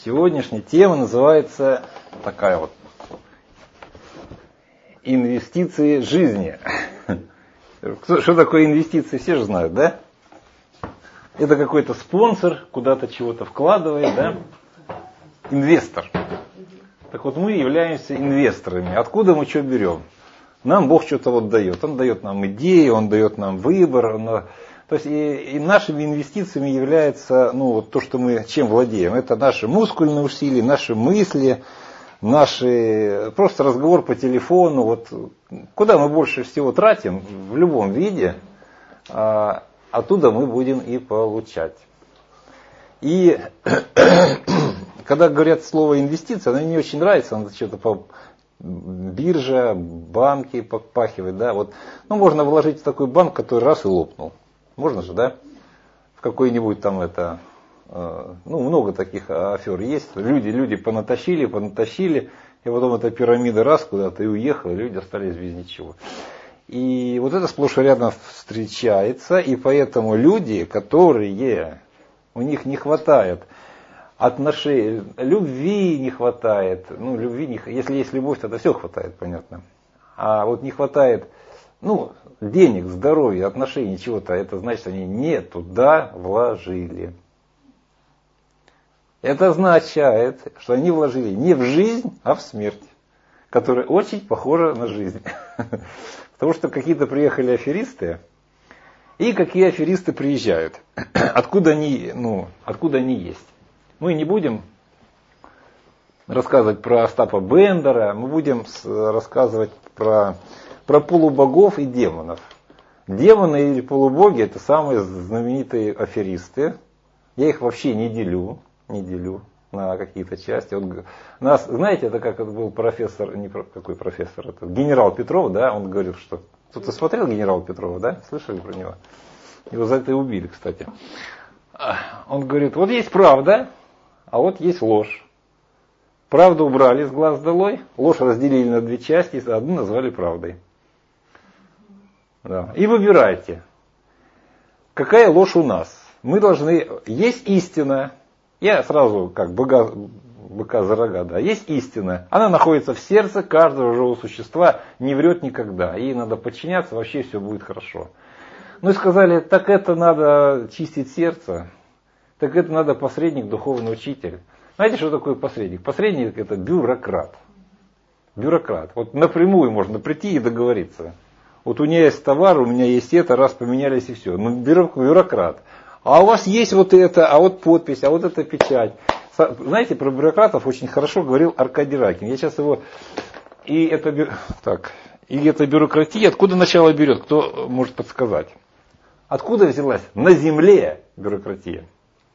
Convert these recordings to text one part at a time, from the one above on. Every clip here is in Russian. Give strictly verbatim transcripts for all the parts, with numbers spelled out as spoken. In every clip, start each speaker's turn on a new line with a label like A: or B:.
A: Сегодняшняя тема называется такая вот: инвестиции жизни. Что такое инвестиции, все же знают, да? Это какой-то спонсор куда-то чего-то вкладывает, да? Инвестор. Так вот, мы являемся инвесторами. Откуда мы что берем? Нам Бог что-то вот дает. Он дает нам идеи, Он дает нам выбор. Он... То есть и, и нашими инвестициями является, ну, вот то, что мы чем владеем. Это наши мускульные усилия, наши мысли, наши просто разговор по телефону. Вот куда мы больше всего тратим в любом виде, а, оттуда мы будем и получать. И когда говорят слово инвестиция, оно мне не очень нравится, оно что-то по биржа, банки попахивает, да, вот, ну, можно вложить в такой банк, который раз и лопнул. Можно же, да? В какой-нибудь там это, э, ну, много таких афер есть. Люди, люди понатащили, понатащили, и потом эта пирамида раз куда-то и уехала, и люди остались без ничего. И вот это сплошь и рядом встречается, и поэтому люди, которые, у них не хватает отношений, любви не хватает, ну, любви, не, если есть любовь, тогда все хватает, понятно. А вот не хватает, ну, денег, здоровья, отношений, чего-то, это значит, они не туда вложили. Это означает, что они вложили не в жизнь, а в смерть, которая очень похожа на жизнь. Потому что какие-то приехали аферисты, и какие аферисты приезжают. Откуда они, ну, откуда они есть. Мы не будем рассказывать про Остапа Бендера, мы будем рассказывать про, про полубогов и демонов. Демоны или полубоги — это самые знаменитые аферисты. Я их вообще не делю, не делю на какие-то части. Вот нас, знаете, это как это был профессор, не какой профессор, это генерал Петров, да, он говорил, что... Кто-то смотрел генерала Петрова, да? Слышали про него? Его за это и убили, кстати. Он говорит, вот есть правда, а вот есть ложь. Правду убрали с глаз долой, ложь разделили на две части, одну назвали правдой. Да. И выбирайте, какая ложь у нас. Мы должны... Есть истина, я сразу как быка, быка за рога, да, есть истина. Она находится в сердце каждого живого существа, не врет никогда. Ей надо подчиняться, вообще все будет хорошо. Ну и сказали, так это надо чистить сердце, так это надо посредник, духовный учитель. Знаете, что такое посредник? Посредник — это бюрократ. Бюрократ. Вот напрямую можно прийти и договориться. Вот у меня есть товар, у меня есть это, раз поменялись и все. Ну, бюрократ. А у вас есть вот это, а вот подпись, а вот эта печать. Знаете, про бюрократов очень хорошо говорил Аркадий Ракин. Я сейчас его... И это, так, и эта бюрократия, откуда начало берет? Кто может подсказать? Откуда взялась на земле бюрократия?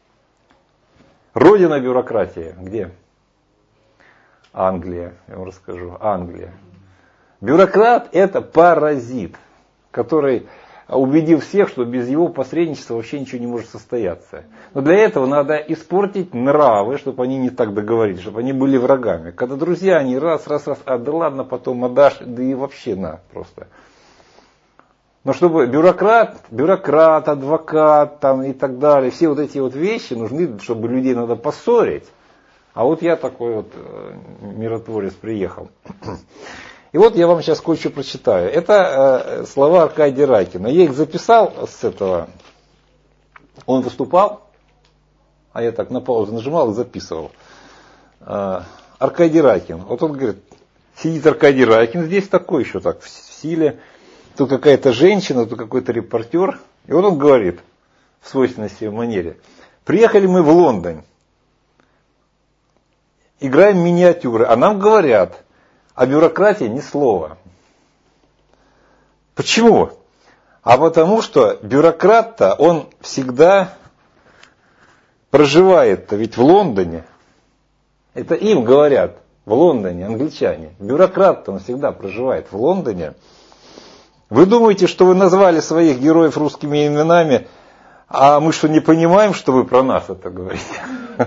A: Родина бюрократии. Где? Англия. Я вам расскажу. Англия. Бюрократ — это паразит, который убедил всех, что без его посредничества вообще ничего не может состояться. Но для этого надо испортить нравы, чтобы они не так договорились, чтобы они были врагами. Когда друзья, они раз, раз, раз, а да ладно, потом отдашь, да и вообще на просто. Но чтобы бюрократ, бюрократ, адвокат там, и так далее, все вот эти вот вещи нужны, чтобы людей надо поссорить. А вот я такой вот миротворец приехал. И вот я вам сейчас кое-что прочитаю. Это э, слова Аркадия Ракина. Я их записал с этого. Он выступал, а я так на паузу нажимал и записывал. Э, Аркадий Ракин. Вот он говорит, сидит Аркадий Ракин, здесь такой еще так в силе. Тут какая-то женщина, тут какой-то репортер. И вот он говорит в свойственной себе манере. Приехали мы в Лондон. Играем миниатюры. А нам говорят... О бюрократии ни слова. Почему? А потому что бюрократ-то, он всегда проживает-то ведь в Лондоне. Это им говорят в Лондоне, англичане. Бюрократ-то он всегда проживает в Лондоне. Вы думаете, что вы назвали своих героев русскими именами, а мы что, не понимаем, что вы про нас это говорите?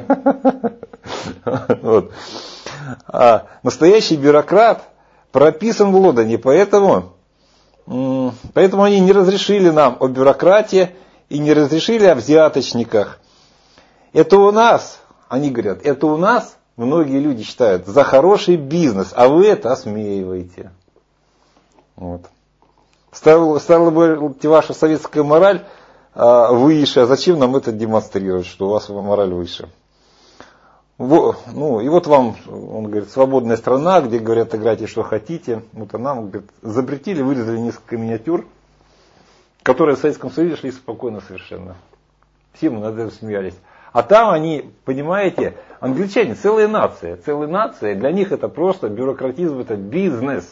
A: Вот. А настоящий бюрократ прописан в Лондоне, поэтому, поэтому они не разрешили нам о бюрократии и не разрешили о взяточниках. Это у нас они говорят, это у нас, многие люди считают, за хороший бизнес, а вы это осмеиваете. Вот. Стала, стала быть ваша советская мораль а, выше, а зачем нам это демонстрировать, что у вас мораль выше? Во, ну, и вот вам, он говорит, свободная страна, где говорят, играйте, что хотите. Вот нам, говорит, запретили, вырезали несколько миниатюр, которые в Советском Союзе шли спокойно совершенно. Все мы над этим смеялись. А там они, понимаете, англичане, целая нация, целая нация, для них это просто бюрократизм, это бизнес.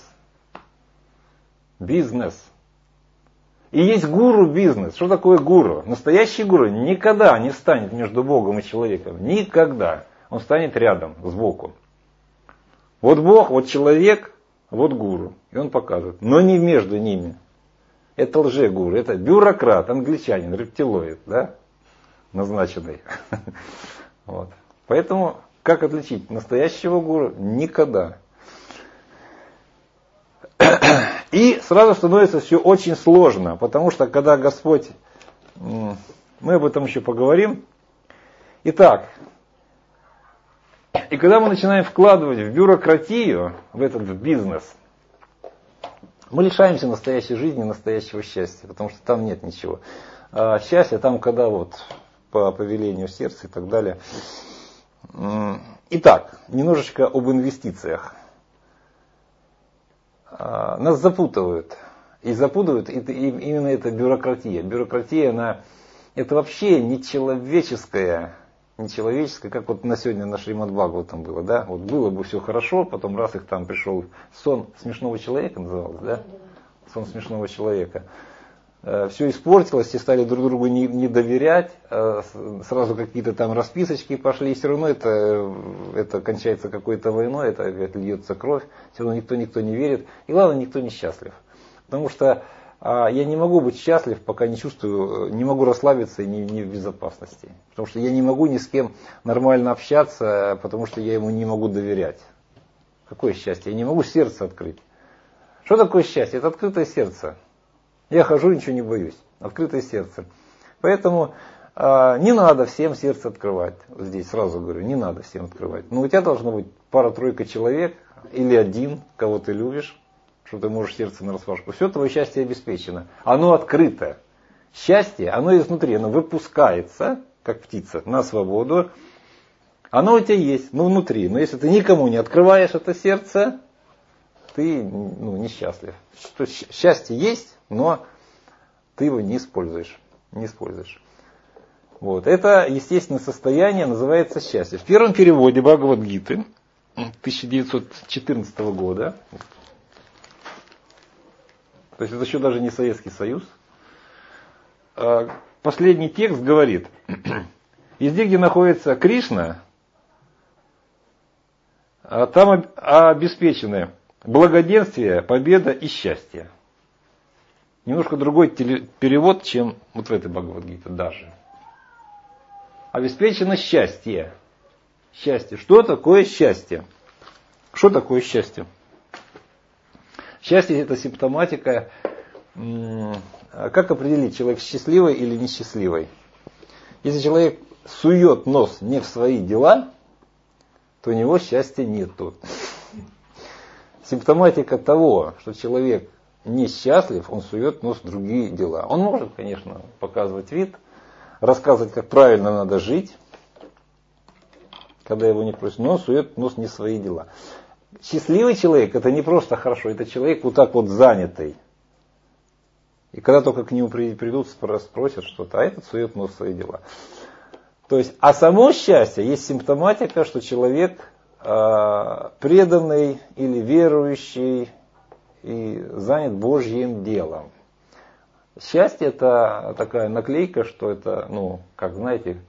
A: Бизнес. И есть гуру бизнес. Что такое гуру? Настоящий гуру никогда не встанет между Богом и человеком. Никогда. Он станет рядом, сбоку. Вот Бог, вот человек, вот гуру. И он показывает. Но не между ними. Это лже-гуру, это бюрократ, англичанин, рептилоид, да? Назначенный. Вот. Поэтому, как отличить настоящего гуру? Никогда. И сразу становится все очень сложно, потому что когда Господь, мы об этом еще поговорим. Итак, и когда мы начинаем вкладывать в бюрократию, в этот в бизнес, мы лишаемся настоящей жизни, настоящего счастья, потому что там нет ничего. А счастье там, когда вот по повелению сердца и так далее. Итак, немножечко об инвестициях. Нас запутывают. И запутывают и, и, именно эта бюрократия. Бюрократия, она, это вообще нечеловеческая, нечеловеческая, как вот на сегодня на Шримад Бхагаватам было, да? Вот было бы все хорошо, потом раз их там пришел сон смешного человека, называлось, да? Сон смешного человека. Все испортилось, все стали друг другу не, не доверять, сразу какие-то там расписочки пошли, и все равно это, это кончается какой-то войной, это, это льется кровь, все равно никто никто не верит, и главное, никто не счастлив. Потому что а, я не могу быть счастлив, пока не чувствую, не могу расслабиться и не, не в безопасности. Потому что я не могу ни с кем нормально общаться, потому что я ему не могу доверять. Какое счастье? Я не могу сердце открыть. Что такое счастье? Это открытое сердце. Я хожу, ничего не боюсь. Открытое сердце. Поэтому э, не надо всем сердце открывать. Здесь сразу говорю, не надо всем открывать. Но у тебя должно быть пара-тройка человек, или один, кого ты любишь, что ты можешь сердце нараспашку. Все твое счастье обеспечено. Оно открыто. Счастье, оно изнутри, оно выпускается, как птица, на свободу. Оно у тебя есть, но внутри. Но если ты никому не открываешь это сердце, ты ну, несчастлив. Что счастье есть, но ты его не используешь. Не используешь. Вот. Это естественное состояние, называется счастье. В первом переводе Бхагавад-гиты тысяча девятьсот четырнадцатого года, то есть это еще даже не Советский Союз, последний текст говорит, везде, где находится Кришна, там обеспечены благоденствие, победа и счастье. Немножко другой перевод, чем вот в этой Бхагавад-гите даже. Обеспечено счастье. Счастье. Что такое счастье? Что такое счастье? Счастье — это симптоматика. Как определить, человек счастливый или несчастливый? Если человек сует нос не в свои дела, то у него счастья нету. Симптоматика того, что человек несчастлив, он сует нос в другие дела. Он может, конечно, показывать вид, рассказывать, как правильно надо жить, когда его не просят, но он сует нос не в свои дела. Счастливый человек — это не просто хорошо, это человек вот так вот занятый. И когда только к нему придут, спросят что-то, а этот сует нос в свои дела. То есть, а само счастье есть симптоматика, что человек э, преданный или верующий и занят Божьим делом. Счастье — это такая наклейка, что это, ну, как знаете,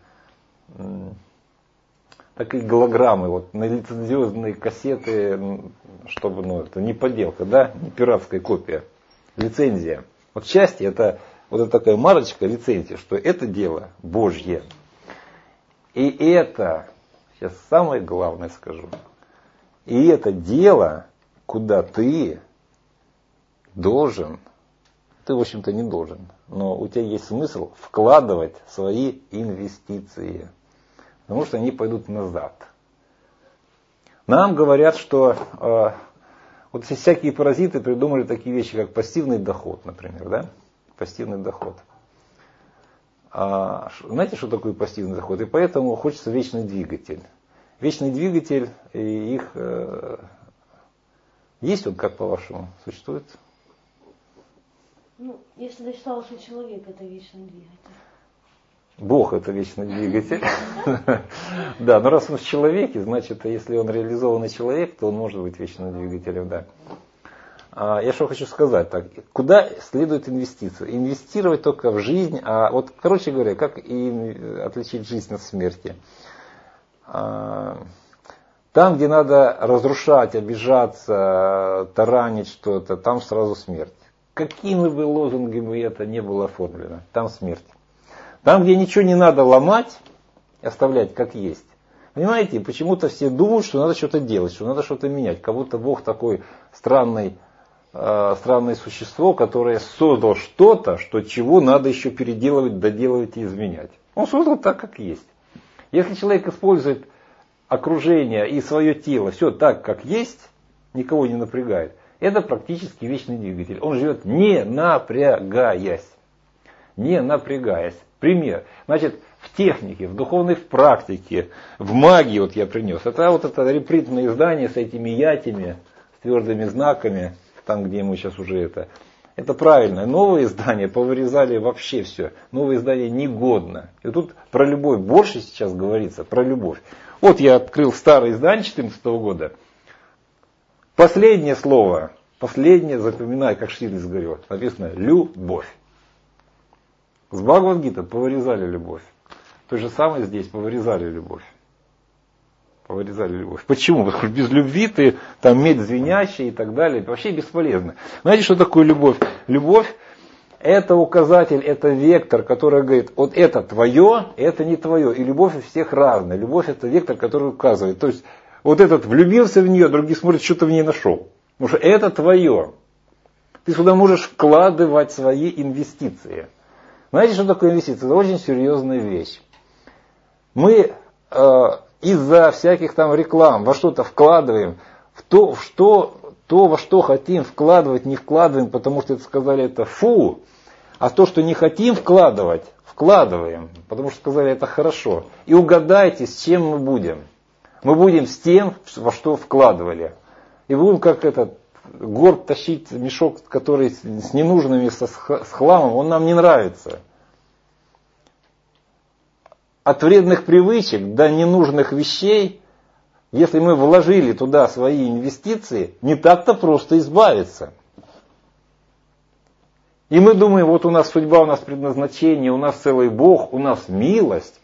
A: такие голограммы, вот на лицензионные кассеты, чтобы, ну, это не подделка, да, не пиратская копия, лицензия. Вот счастье — это вот эта такая марочка, лицензия, что это дело Божье. И это, сейчас самое главное скажу, и это дело, куда ты должен, ты, в общем-то, не должен, но у тебя есть смысл вкладывать свои инвестиции. потому что они пойдут назад. Нам говорят, что э, вот всякие паразиты придумали такие вещи, как пассивный доход, например, да? Пассивный доход. А, знаете, что такое пассивный доход? И поэтому хочется вечный двигатель. Вечный двигатель, и их э, есть он, как по-вашему, существует?
B: Ну, если ты считал, что человек это вечный двигатель.
A: Бог это вечный двигатель. Да, но раз он в человеке, значит, если он реализованный человек, то он может быть вечным двигателем, да. Я что хочу сказать, так, куда следует инвестиция? Инвестировать только в жизнь, а вот, короче говоря, как и отличить жизнь от смерти. Там, где надо разрушать, обижаться, таранить что-то, там сразу смерть. Какими бы лозунгами это не было оформлено, там смерть. Там, где ничего не надо ломать, оставлять как есть. Понимаете, почему-то все думают, что надо что-то делать, что надо что-то менять. Как будто Бог такой странный, э, странное существо, которое создал что-то, что чего надо еще переделывать, доделывать и изменять. Он создал так, как есть. Если человек использует окружение и свое тело, все так, как есть, никого не напрягает, это практически вечный двигатель. Он живет не напрягаясь. Не напрягаясь. Пример. Значит, в технике, в духовной практике, в магии вот я принес. Это вот это репринтное издание с этими ятями, с твердыми знаками, там, где мы сейчас уже это. Это правильно. Новое издание повырезали вообще все. Новое издание негодно. И тут про любовь больше сейчас говорится, про любовь. Вот я открыл старое издание две тысячи четырнадцатого года. Последнее слово, последнее, запоминаю, как Штирлиц говорил, написано «любовь». С Бхагавад-гиты повырезали любовь. То же самое здесь, повырезали любовь. Повырезали любовь. Почему? Потому что без любви ты там медь звенящая и так далее. Это вообще бесполезно. Знаете, что такое любовь? Любовь это указатель, это вектор, который говорит, вот это твое, это не твое. И любовь у всех разная. Любовь это вектор, который указывает. То есть вот этот влюбился в нее, другие смотрят, что ты в ней нашел. Потому что это твое. Ты сюда можешь вкладывать свои инвестиции. Знаете, что такое инвестиция? Это очень серьезная вещь. Мы э, из-за всяких там реклам во что-то вкладываем, в то, в что, то, во что хотим вкладывать, не вкладываем, потому что это сказали это фу, а то, что не хотим вкладывать, вкладываем, потому что сказали это хорошо. И угадайте, с чем мы будем. Мы будем с тем, во что вкладывали. И будем как этот горб тащить мешок, который с ненужными, со, с хламом, он нам не нравится. От вредных привычек до ненужных вещей, если мы вложили туда свои инвестиции, не так-то просто избавиться. И мы думаем, вот у нас судьба, у нас предназначение, у нас целый Бог, у нас милость.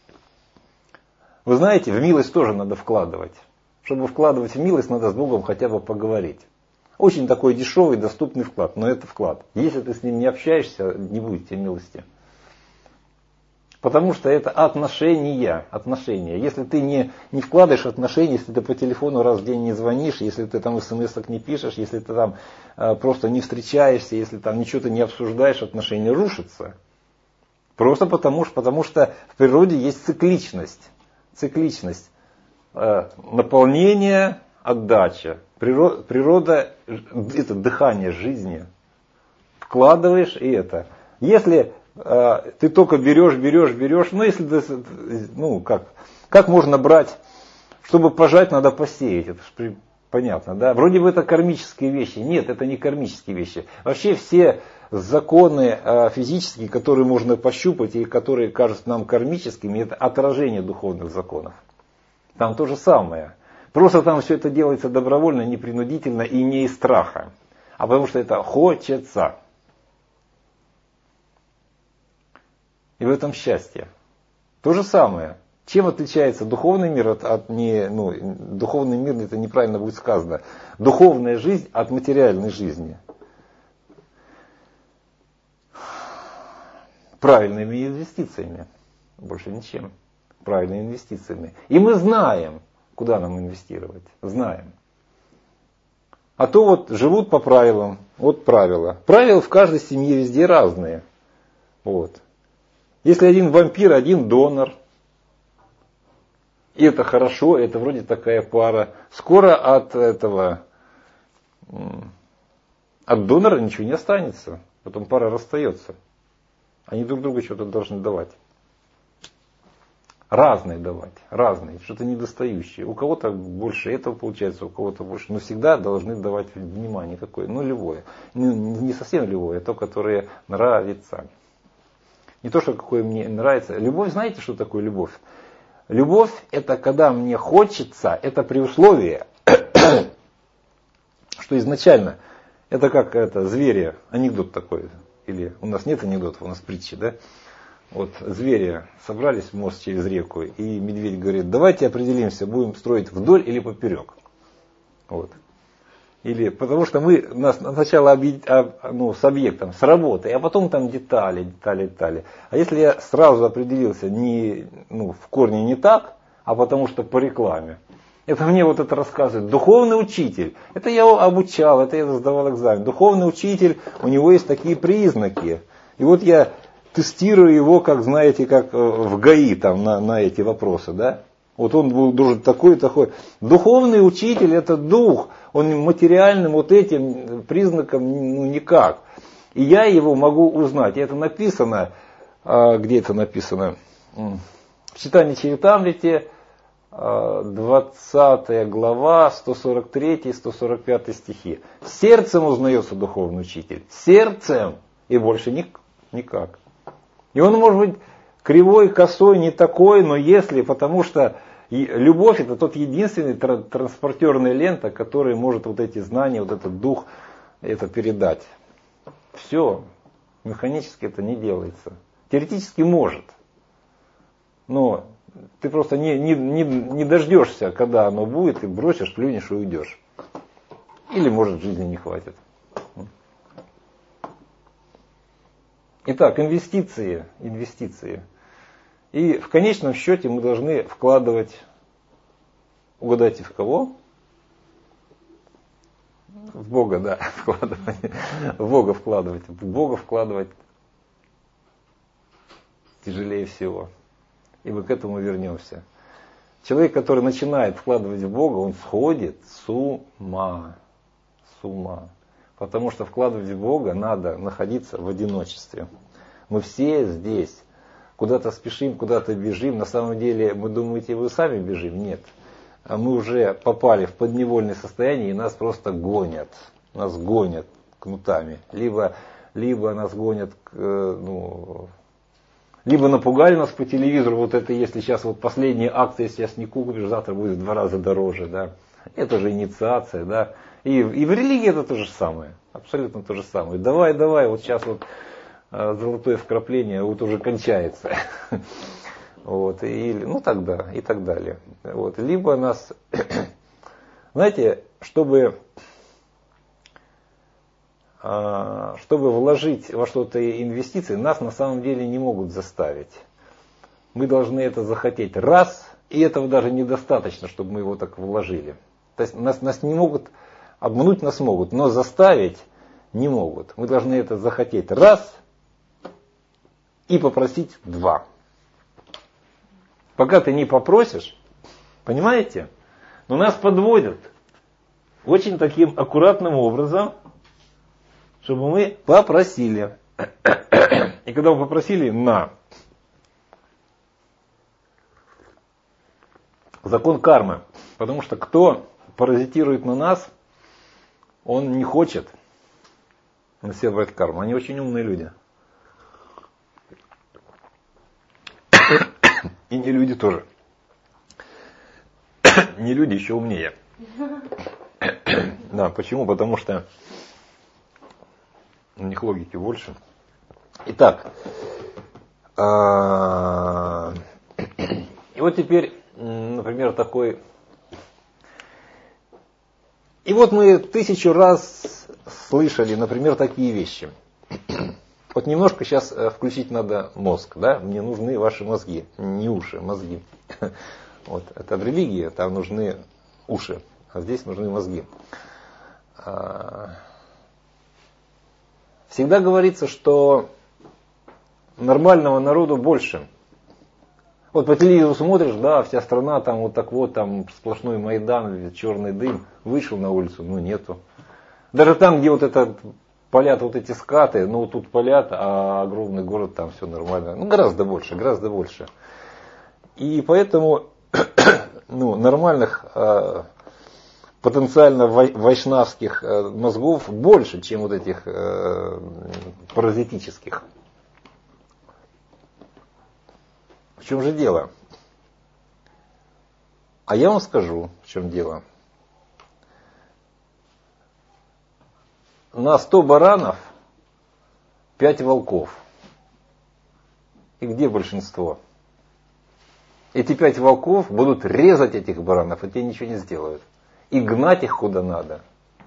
A: Вы знаете, в милость тоже надо вкладывать. Чтобы вкладывать в милость, надо с Богом хотя бы поговорить. Очень такой дешевый, доступный вклад, но это вклад. Если ты с ним не общаешься, не будет тебе милости. Потому что это отношения, отношения. Если ты не, не вкладываешь отношения, если ты по телефону раз в день не звонишь, если ты там смс-ок не пишешь, если ты там э, просто не встречаешься, если там ничего ты не обсуждаешь, отношения рушатся. Просто потому, потому что в природе есть цикличность. Цикличность. Э, наполнение, отдача. Природа, природа это дыхание жизни. Вкладываешь и это. Если э, ты только берешь, берешь, берешь, ну если ты, ну как, как можно брать, чтобы пожать, надо посеять. Это же понятно, да? Вроде бы это кармические вещи. Нет, это не кармические вещи. Вообще все законы э, физические, которые можно пощупать и которые кажутся нам кармическими, это отражение духовных законов. Там то же самое. Просто там все это делается добровольно, непринудительно и не из страха. А потому что это хочется. И в этом счастье. То же самое. Чем отличается духовный мир от, от не, ну, духовный мир, это неправильно будет сказано. Духовная жизнь от материальной жизни. Правильными инвестициями. Больше ничем. Правильными инвестициями. И мы знаем, куда нам инвестировать. Знаем. А то вот живут по правилам. Вот правила. Правила в каждой семье везде разные. Вот. Если один вампир, один донор. И это хорошо, это вроде такая пара. Скоро от этого, от донора ничего не останется. Потом пара расстается. Они друг другу что-то должны давать. Разные давать, разные, что-то недостающее. У кого-то больше этого получается, у кого-то больше. Но всегда должны давать внимание такое, ну, любое. Не, не совсем любое, а то, которое нравится. Не то, что какое мне нравится. Любовь, знаете, что такое любовь? Любовь – это когда мне хочется, это при условии, что изначально, это как это, звери, анекдот такой, или у нас нет анекдотов, у нас притчи, да? Вот звери собрались в мост через реку, и медведь говорит, давайте определимся, будем строить вдоль или поперек. Вот. Или потому что мы нас сначала объ... ну, с объектом, с работой, а потом там детали, детали, детали. А если я сразу определился не, ну, в корне не так, а потому что по рекламе. Это мне вот это рассказывает. Духовный учитель. Это я его обучал, это я сдавал экзамен. Духовный учитель, у него есть такие признаки. И вот я тестирую его, как знаете, как в ГАИ там, на, на эти вопросы. Да? Вот он был должен такой и такой. Духовный учитель это дух. Он материальным вот этим признаком ну, никак. И я его могу узнать. И это написано, где это написано? В Читании Чаритамрите, двадцатая глава, сто сорок третий сто сорок пятый стихи. Сердцем узнается духовный учитель. Сердцем. И больше никак. И он может быть кривой, косой, не такой, но если, потому что и любовь это тот единственный транспортерная лента, который может вот эти знания, вот этот дух, это передать. Все. Механически это не делается. Теоретически может. Но ты просто не, не, не, не дождешься, когда оно будет, и бросишь, плюнешь и уйдешь. Или может жизни не хватит. Итак, инвестиции. Инвестиции. И в конечном счете мы должны вкладывать, угадайте в кого? В Бога, да, вкладывать. В Бога вкладывать. В Бога вкладывать тяжелее всего. И мы к этому вернемся. Человек, который начинает вкладывать в Бога, он сходит с ума. С ума. Потому что вкладывать в Бога надо находиться в одиночестве. Мы все здесь. Куда-то спешим, куда-то бежим. На самом деле, вы думаете, вы сами бежим? Нет. А мы уже попали в подневольное состояние, и нас просто гонят. Нас гонят кнутами. Либо, либо нас гонят, ну, либо напугали нас по телевизору. Вот это, если сейчас вот последняя акция, если сейчас не купишь, завтра будет в два раза дороже. Да? Это же инициация. Да? И, и в религии это то же самое. Абсолютно то же самое. Давай, давай, вот сейчас вот золотое вкрапление вот уже кончается. Вот, и, ну тогда, и так далее. Вот, либо нас, знаете, чтобы, чтобы вложить во что-то инвестиции, нас на самом деле не могут заставить. Мы должны это захотеть раз, и этого даже недостаточно, чтобы мы его так вложили. То есть нас, нас не могут, обмануть нас могут, но заставить не могут. Мы должны это захотеть раз, и попросить два. Пока ты не попросишь, понимаете? Но нас подводят очень таким аккуратным образом, чтобы мы попросили. И когда мы попросили, на. Закон кармы. Потому что кто паразитирует на нас, он не хочет наследовать карму. Они очень умные люди. И не люди тоже. Не люди еще умнее. Да, почему? Потому что у них логики больше. Итак. И вот теперь, например, такой... И вот мы тысячу раз слышали, например, такие вещи. Вот немножко сейчас включить надо мозг, да? Мне нужны ваши мозги, не уши, мозги. Вот, это в религии, там нужны уши, а здесь нужны мозги. Всегда говорится, что нормального народу больше. Вот по телевизору смотришь, да, вся страна там вот так вот, там сплошной Майдан, черный дым, вышел на улицу, ну нету. Даже там, где вот это палят вот эти скаты, ну тут палят, а огромный город, там все нормально. Ну гораздо больше, гораздо больше. И поэтому ну, нормальных э, потенциально вайшнавских э, мозгов больше, чем вот этих э, паразитических. В чем же дело? А я вам скажу, в чем дело. На сто баранов пять волков. И где большинство? Эти пять волков будут резать этих баранов, и те ничего не сделают. И гнать их куда надо.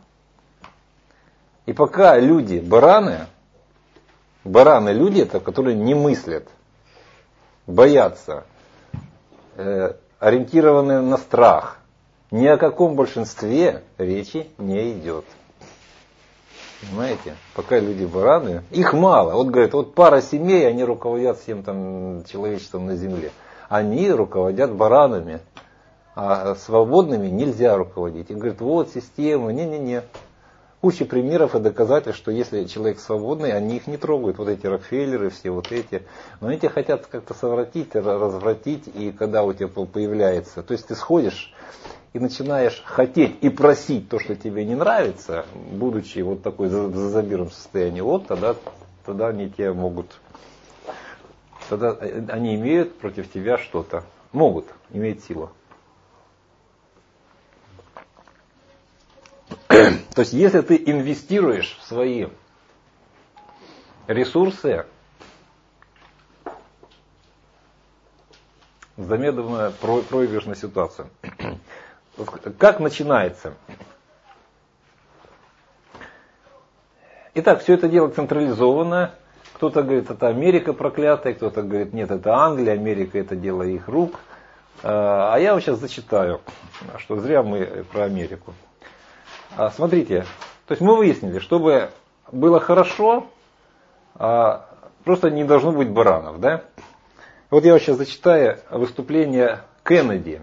A: И пока люди, бараны, бараны люди, это которые не мыслят, боятся, э, ориентированы на страх, ни о каком большинстве речи не идет. Понимаете? Пока люди бараны, их мало. Вот говорят, вот пара семей, они руководят всем там человечеством на земле. Они руководят баранами, а свободными нельзя руководить. И говорят, вот система, не-не-не. Куча примеров и доказательств, что если человек свободный, они их не трогают. Вот эти Рокфеллеры, все вот эти. Но они тебя хотят как-то совратить, развратить. И когда у тебя появляется... То есть ты сходишь и начинаешь хотеть и просить то, что тебе не нравится, будучи вот такой в зазабиром состоянии, вот тогда, тогда они тебя могут... Тогда они имеют против тебя что-то. Могут иметь силу. То есть, если ты инвестируешь в свои ресурсы, замедленно проигрышная ситуация. Как начинается? Итак, все это дело централизовано. Кто-то говорит, это Америка проклятая, кто-то говорит, нет, это Англия, Америка, это дело их рук. А я вам сейчас зачитаю, что зря мы про Америку. Смотрите, то есть мы выяснили, чтобы было хорошо, просто не должно быть баранов, да? Вот я вам сейчас зачитаю выступление Кеннеди.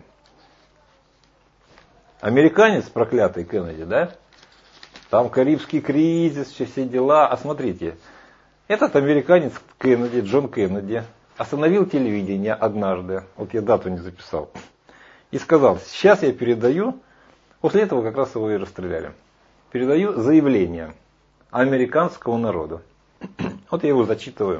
A: Американец проклятый Кеннеди, да? Там Карибский кризис, все дела. А смотрите, этот американец Кеннеди, Джон Кеннеди, остановил телевидение однажды, вот я дату не записал, и сказал, сейчас я передаю, после этого как раз его и расстреляли, передаю заявление американскому народу. Вот я его зачитываю.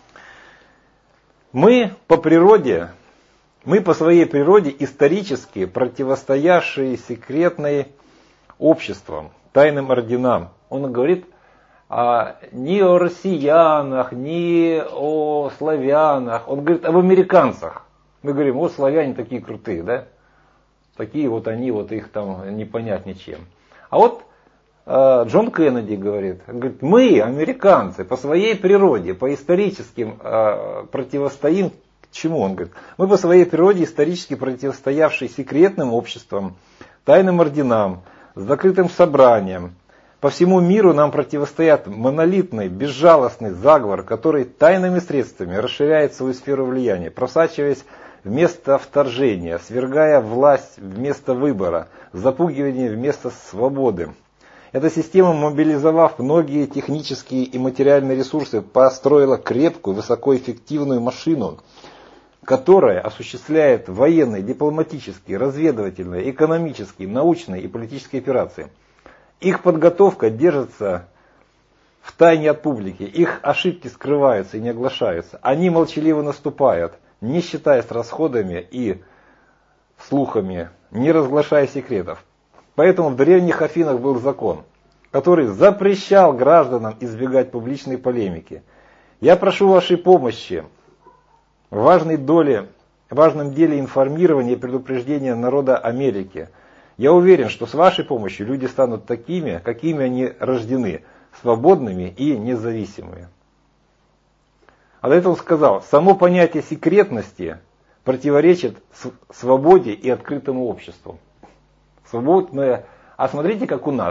A: Мы по природе, мы по своей природе исторически противостоявшие секретной обществам, тайным орденам. Он говорит а, ни о россиянах, ни о славянах. Он говорит об американцах. Мы говорим, вот славяне такие крутые, да? Такие вот они, вот их там не понять ничем. А вот э, Джон Кеннеди говорит, говорит, мы, американцы, по своей природе, по историческим э, противостоим к чему? Он говорит, мы по своей природе исторически противостоявшие секретным обществам, тайным орденам, закрытым собраниям. По всему миру нам противостоят монолитный, безжалостный заговор, который тайными средствами расширяет свою сферу влияния, просачиваясь вместо вторжения, свергая власть вместо выбора, запугивание вместо свободы. Эта система, мобилизовав многие технические и материальные ресурсы, построила крепкую, высокоэффективную машину, которая осуществляет военные, дипломатические, разведывательные, экономические, научные и политические операции. Их подготовка держится в тайне от публики, их ошибки скрываются и не оглашаются. Они молчаливо наступают, не считаясь расходами и слухами, не разглашая секретов. Поэтому в древних Афинах был закон, который запрещал гражданам избегать публичной полемики. Я прошу вашей помощи в важной доле, важном деле информирования и предупреждения народа Америки. Я уверен, что с вашей помощью люди станут такими, какими они рождены, свободными и независимыми. А до этого он сказал, само понятие секретности противоречит свободе и открытому обществу. Свободное. А смотрите, как у нас.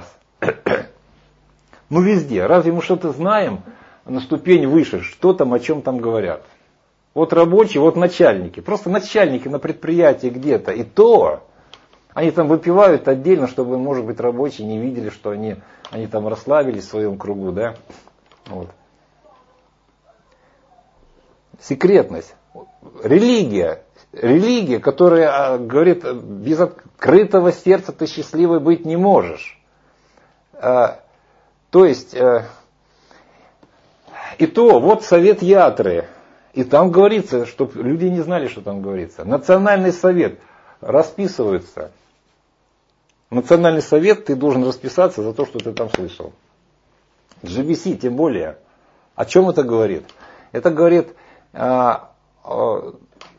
A: Ну везде. Разве мы что-то знаем на ступень выше, что там, о чем там говорят? Вот рабочие, вот начальники. Просто начальники на предприятии где-то. И то они там выпивают отдельно, чтобы, может быть, рабочие не видели, что они, они там расслабились в своем кругу. Да? Вот. Секретность. Религия. Религия, которая говорит, без открытого сердца ты счастливой быть не можешь. То есть, и то, вот совет Ятры. И там говорится, чтобы люди не знали, что там говорится. Национальный совет расписывается. Национальный совет, ты должен расписаться за то, что ты там слышал. джи би си тем более. О чем это говорит? Это говорит, а, а,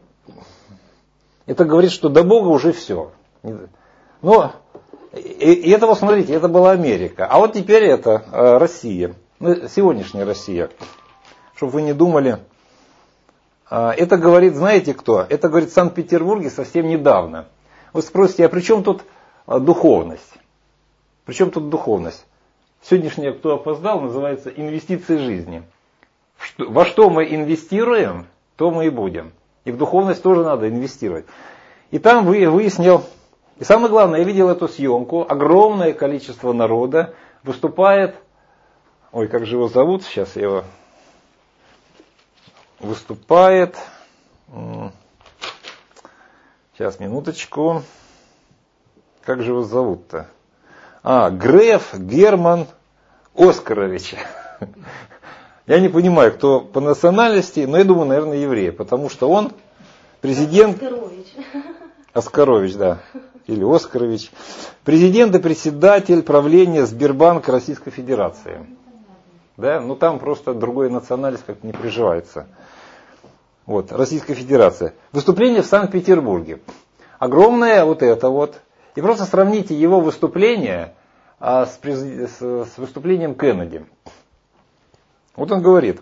A: это говорит, что до Бога уже все. Но и, и это, вот смотрите, это была Америка. А вот теперь это а, Россия. Ну, сегодняшняя Россия. Чтобы вы не думали. Это говорит, знаете кто? Это говорит в Санкт-Петербурге совсем недавно. Вы спросите, а при чем тут духовность? При чем тут духовность? Сегодняшнее, кто опоздал, называется инвестиции жизни. Во что мы инвестируем, то мы и будем. И в духовность тоже надо инвестировать. И там выяснил, и самое главное, я видел эту съемку, огромное количество народа выступает, ой, как же его зовут, сейчас я его... Выступает, сейчас, минуточку, как же его зовут-то? А, Греф Герман Оскарович. Я не понимаю, кто по национальности, но я думаю, наверное, еврей, потому что он президент...
B: Оскарович.
A: Оскарович, да, или Оскарович. Президент и председатель правления Сбербанка Российской Федерации. Да, ну там просто другой национальность как-то не приживается. Вот, Российская Федерация. Выступление в Санкт-Петербурге. Огромное вот это вот. И просто сравните его выступление а, с, с, с выступлением Кеннеди. Вот он говорит.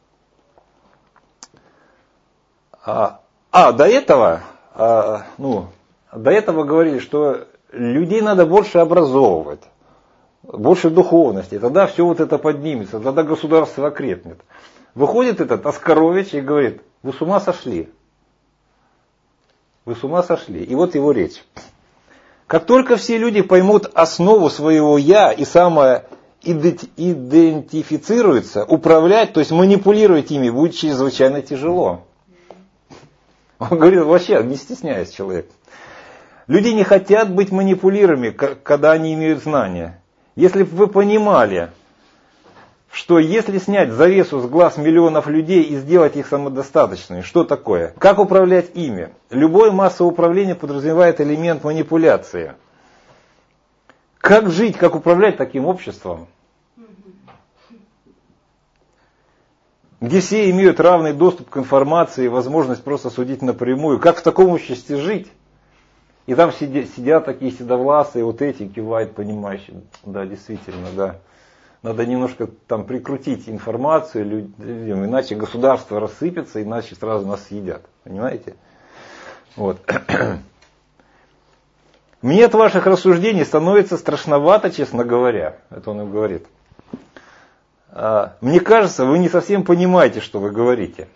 A: А, а до этого, а, ну, до этого говорили, что людей надо больше образовывать. Больше духовности. Тогда все вот это поднимется. Тогда государство окрепнет. Выходит этот Оскарович и говорит, вы с ума сошли. Вы с ума сошли. И вот его речь. Как только все люди поймут основу своего «я» и самое идентифицируются, управлять, то есть манипулировать ими будет чрезвычайно тяжело. Он говорит, вообще, не стесняясь человек. Люди не хотят быть манипулируемыми, когда они имеют знания. Если бы вы понимали, что если снять завесу с глаз миллионов людей и сделать их самодостаточными, что такое? Как управлять ими? Любое массовое управление подразумевает элемент манипуляции. Как жить, как управлять таким обществом? Где все имеют равный доступ к информации и возможность просто судить напрямую. Как в таком обществе жить? И там сидят, сидят такие седовласые, вот эти кивают, понимающие. Да, действительно, да. Надо немножко там прикрутить информацию людям, иначе государство рассыпется, иначе сразу нас съедят. Понимаете? Вот. Мне от ваших рассуждений становится страшновато, честно говоря. Это он и говорит. Мне кажется, вы не совсем понимаете, что вы говорите.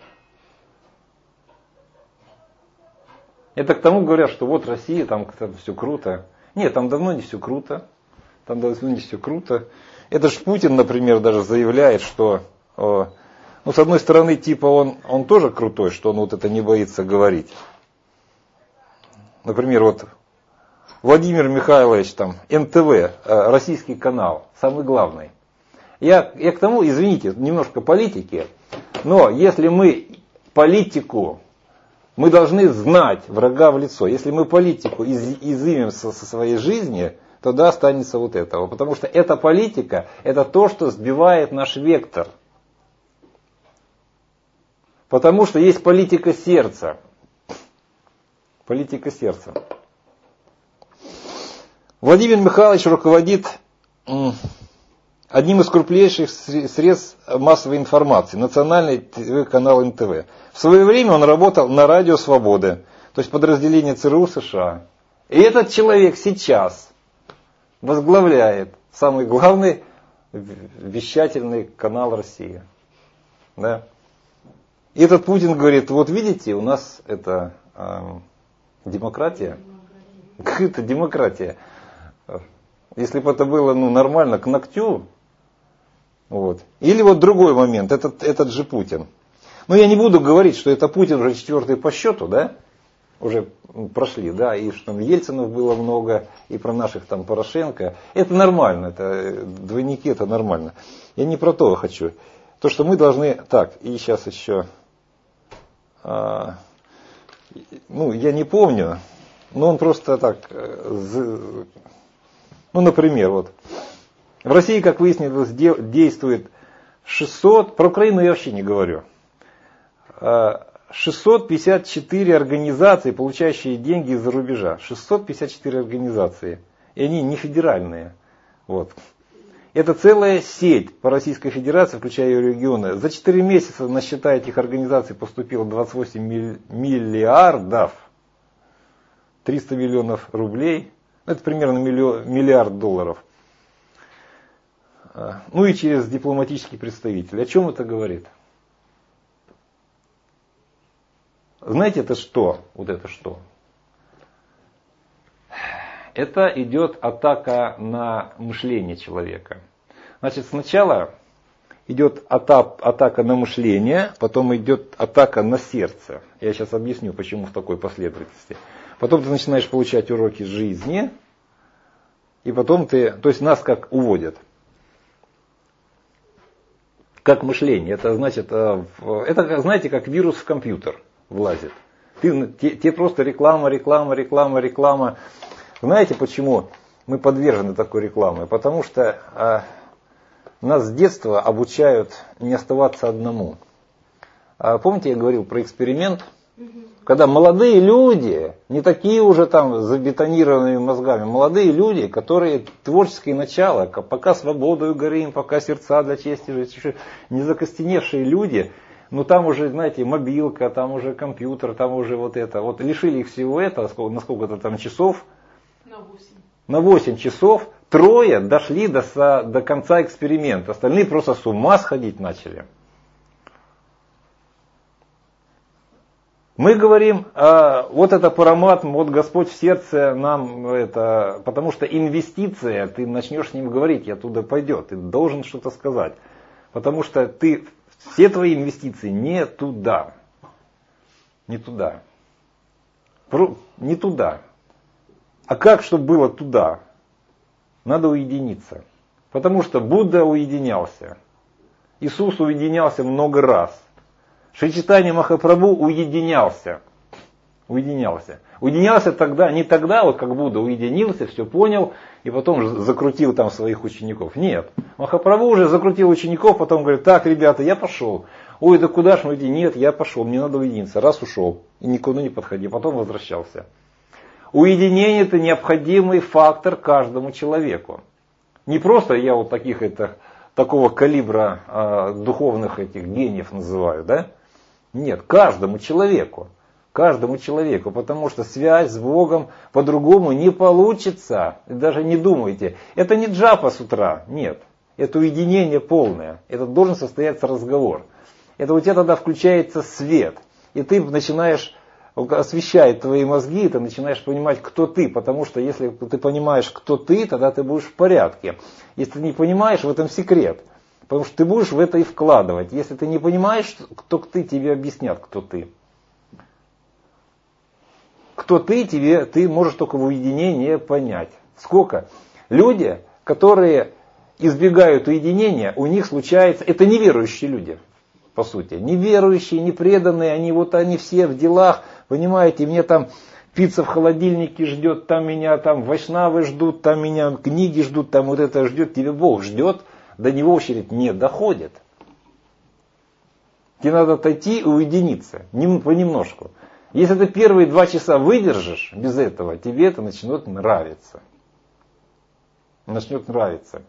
A: Это к тому говорят, что вот Россия, там все круто. Нет, там давно не все круто. Там давно не все круто. Это же Путин, например, даже заявляет, что, ну, с одной стороны, типа он, он тоже крутой, что он вот это не боится говорить. Например, вот Владимир Михайлович, там, эн тэ вэ, российский канал, самый главный. Я, я к тому, извините, немножко политики, но если мы политику, мы должны знать врага в лицо. Если мы политику из, изымем со, со своей жизни, тогда останется вот этого. Потому что эта политика, это то, что сбивает наш вектор. Потому что есть политика сердца. Политика сердца. Владимир Михайлович руководит одним из крупнейших средств массовой информации, национальный ТВ-канал эн тэ вэ. В свое время он работал на Радио Свободы, то есть подразделение цэ эр у США. И этот человек сейчас возглавляет самый главный вещательный канал России. Да? И этот Путин говорит, вот видите, у нас это э, демократия. Какая-то демократия. Если бы это было ну, нормально, к ногтю. Вот. Или вот другой момент, этот, этот же Путин. Но я не буду говорить, что это Путин уже четвертый по счету, да? Уже прошли, да, и что там Ельцинов было много, и про наших там Порошенко. Это нормально, это двойники, это нормально. Я не про то хочу. То, что мы должны... Так, и сейчас еще... А, ну, я не помню, но он просто так... Ну, например, вот. В России, как выяснилось, действует шестьсот... Про Украину я вообще не говорю. шестьсот пятьдесят четыре организации, получающие деньги из-за рубежа. шестьсот пятьдесят четыре организации. И они не федеральные. Вот. Это целая сеть по Российской Федерации, включая ее регионы. За четыре месяца на счета этих организаций поступило двадцать восемь миллиардов. триста миллионов рублей. Это примерно миллиард долларов. Ну и через дипломатический представитель. О чем это говорит? Знаете, это что? Вот это что? Это идет атака на мышление человека. Значит, сначала идет атака на мышление, потом идет атака на сердце. Я сейчас объясню, почему в такой последовательности. Потом ты начинаешь получать уроки жизни, и потом ты, то есть нас как уводят. Как мышление. Это значит, это, знаете, как вирус в компьютер влазит. Ты, те, те просто реклама, реклама, реклама, реклама. Знаете, почему мы подвержены такой рекламе? Потому что а, нас с детства обучают не оставаться одному. А, помните, я говорил про эксперимент? Когда молодые люди, не такие уже там забетонированными мозгами, молодые люди, которые творческое начало, пока свободою горим, пока сердца для чести, не закостеневшие люди, ну там уже, знаете, мобилка, там уже компьютер, там уже вот это. Вот лишили их всего этого, на сколько-то там часов?
C: На восемь.
A: На восемь часов трое дошли до, до конца эксперимента. Остальные просто с ума сходить начали. Мы говорим, а, вот это парамат, вот Господь в сердце нам это, потому что инвестиция, ты начнешь с ним говорить, и оттуда пойдет, ты должен что-то сказать. Потому что ты, все твои инвестиции не туда. Не туда. Не туда. А как, чтобы было туда? Надо уединиться. Потому что Будда уединялся. Иисус уединялся много раз. Шри Чайтанья Махапрабху уединялся. Уединялся. Уединялся тогда, не тогда, вот как Будда уединился, все понял, и потом закрутил там своих учеников. Нет. Махапрабху уже закрутил учеников, потом говорит, так, ребята, я пошел. Ой, да куда ж мы идти? Нет, я пошел, мне надо уединиться. Раз ушел, и никуда не подходи, потом возвращался. Уединение — это необходимый фактор каждому человеку. Не просто я вот таких это, такого калибра э, духовных этих гениев называю, да? Нет, каждому человеку. Каждому человеку, потому что связь с Богом по-другому не получится. Даже не думайте. Это не джапа с утра, нет. Это уединение полное. Это должен состояться разговор. Это у тебя тогда включается свет. И ты начинаешь, освещает твои мозги, и ты начинаешь понимать, кто ты. Потому что если ты понимаешь, кто ты, тогда ты будешь в порядке. Если ты не понимаешь, в этом секрет. Потому что ты будешь в это и вкладывать. Если ты не понимаешь, кто ты, тебе объяснят, кто ты. Кто ты, тебе, ты можешь только в уединении понять. Сколько? Люди, которые избегают уединения, у них случается, это неверующие люди, по сути. Неверующие, непреданные, они вот они все в делах, понимаете, мне там пицца в холодильнике ждет, там меня там вайшнавы ждут, там меня книги ждут, там вот это ждет, тебе Бог ждет, до него очередь не доходит. Тебе надо отойти и уединиться, понемножку. Если ты первые два часа выдержишь без этого, тебе это начнет нравиться. Начнет нравиться.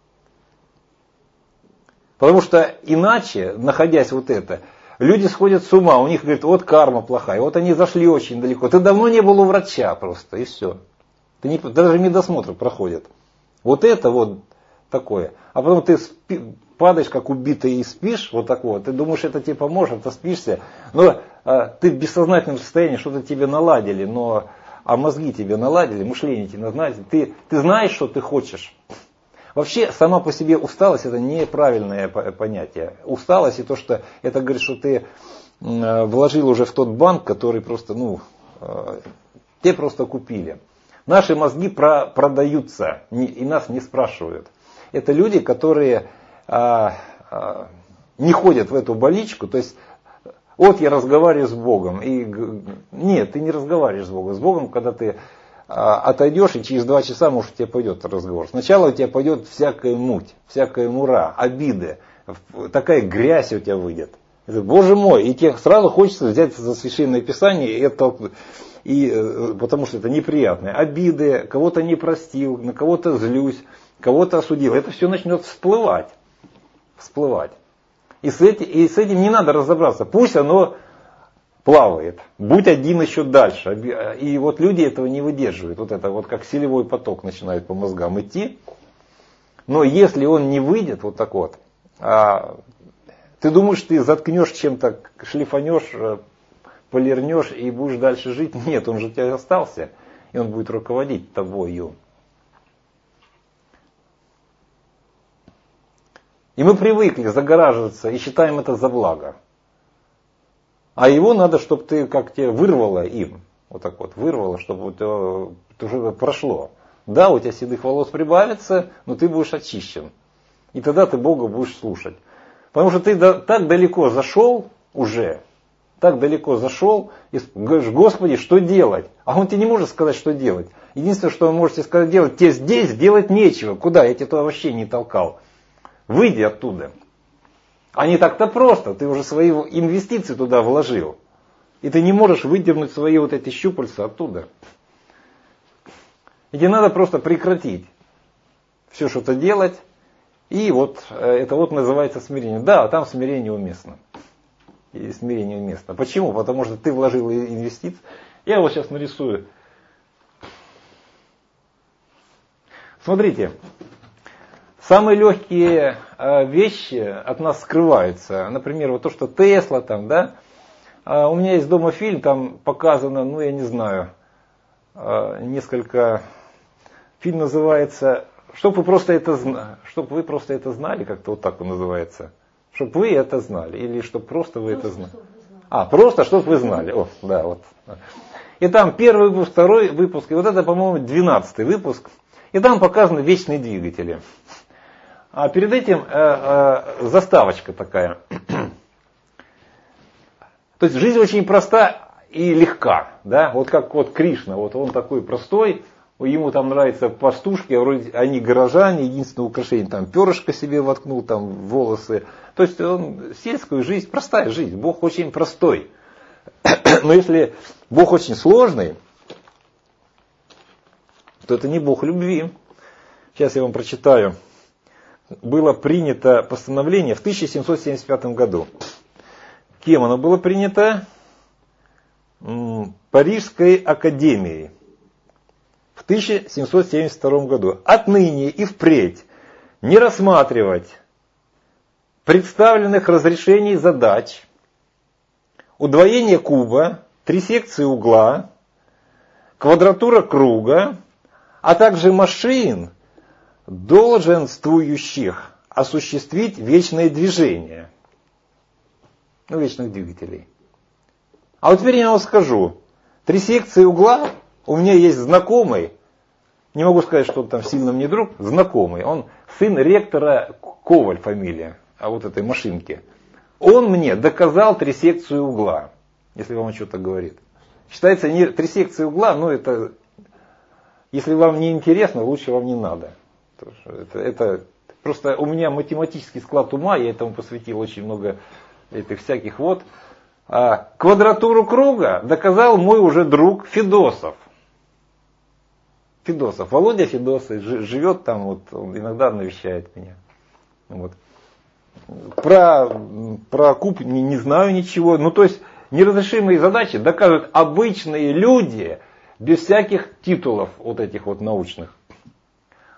A: Потому что иначе, находясь вот это, люди сходят с ума, у них, говорят, вот карма плохая, вот они зашли очень далеко. Ты давно не был у врача просто, и все. Ты не, даже медосмотр проходят. Вот это вот такое. А потом ты спи, падаешь, как убитый, и спишь, вот так вот. Ты думаешь, это тебе поможет, ты спишься. Но а, ты в бессознательном состоянии, что-то тебе наладили, но, а мозги тебе наладили, мышление тебе наладили. Ты, ты знаешь, что ты хочешь. Вообще, сама по себе усталость — это неправильное понятие. Усталость и то, что это говорит, что ты вложил уже в тот банк, который просто, ну, те просто купили. Наши мозги про, продаются и нас не спрашивают. Это люди, которые а, а, не ходят в эту больничку. То есть, вот я разговариваю с Богом. И, нет, ты не разговариваешь с Богом. С Богом, когда ты а, отойдешь, и через два часа, может, у тебя пойдет разговор. Сначала у тебя пойдет всякая муть, всякая мура, обиды. Такая грязь у тебя выйдет. Это, Боже мой, и тебе сразу хочется взять за Священное Писание и это... И, потому что это неприятные обиды, кого-то не простил, на кого-то злюсь, кого-то осудил. Это все начнет всплывать. Всплывать. И с, этим, и с этим не надо разобраться. Пусть оно плавает. Будь один еще дальше. И вот люди этого не выдерживают. Вот это вот как селевой поток начинает по мозгам идти. Но если он не выйдет вот так вот, а, ты думаешь, ты заткнешь чем-то, шлифанешь, полирнешь и будешь дальше жить? Нет, он же у тебя остался, и он будет руководить тобою. И мы привыкли загораживаться и считаем это за благо. А его надо, чтобы ты, как тебе вырвало им, вот так вот, вырвало, чтобы это, это уже прошло. Да, у тебя седых волос прибавится, но ты будешь очищен. И тогда ты Бога будешь слушать. Потому что ты так далеко зашел уже, так далеко зашел, и говоришь: Господи, что делать? А он тебе не может сказать, что делать. Единственное, что он может тебе сказать делать, тебе здесь делать нечего. Куда? Я тебя туда вообще не толкал. Выйди оттуда. А не так-то просто. Ты уже свои инвестиции туда вложил. И ты не можешь выдернуть свои вот эти щупальца оттуда. И тебе надо просто прекратить все что-то делать. И вот это вот называется смирение. Да, там смирение уместно. И смирение уместно. Почему? Потому что ты вложил инвестиции. Я вот сейчас нарисую. Смотрите. Самые легкие вещи от нас скрываются. Например, вот то, что Тесла там, да. У меня есть дома фильм, там показано, ну я не знаю, несколько... Фильм называется «Чтоб вы просто это знали». «Чтоб вы просто это знали», как-то вот так он называется. «Чтоб вы это знали». Или «Чтоб просто вы просто это знали». А, просто «Чтоб вы знали». О, да, вот. И там первый выпуск, второй выпуск. И вот это, по-моему, двенадцатый выпуск. И там показаны вечные двигатели. А перед этим э, э, заставочка такая. То есть жизнь очень проста и легка. Да? Вот как вот Кришна, вот он такой простой, ему там нравятся пастушки, вроде они горожане, единственное украшение, там перышко себе воткнул, там волосы. То есть он сельскую жизнь, простая жизнь, Бог очень простой. Но если Бог очень сложный, то это не Бог любви. Сейчас я вам прочитаю. Было принято постановление в тысяча семьсот семьдесят пятом году. Кем оно было принято? Парижской академией. В тысяча семьсот семьдесят втором году. Отныне и впредь не рассматривать представленных разрешений задач, удвоение куба, три секции угла, квадратура круга, а также машин, долженствующих осуществить вечное движение. Ну, вечных двигателей. А вот теперь я вам скажу. Три секции угла, у меня есть знакомый, не могу сказать, что он там сильно мне друг, знакомый. Он сын ректора Коваль фамилия, а вот этой машинки. Он мне доказал три секции угла, если вам что-то говорит. Считается, не три секции угла, но это, если вам не интересно, лучше вам не надо. Это, это просто у меня математический склад ума, я этому посвятил очень много этих всяких вот. А квадратуру круга доказал мой уже друг Федосов. Федосов, Володя Федосов живет там, вот, он иногда навещает меня. Вот. Про, про куб не, не знаю ничего. Ну, то есть неразрешимые задачи доказывают обычные люди без всяких титулов вот этих вот научных.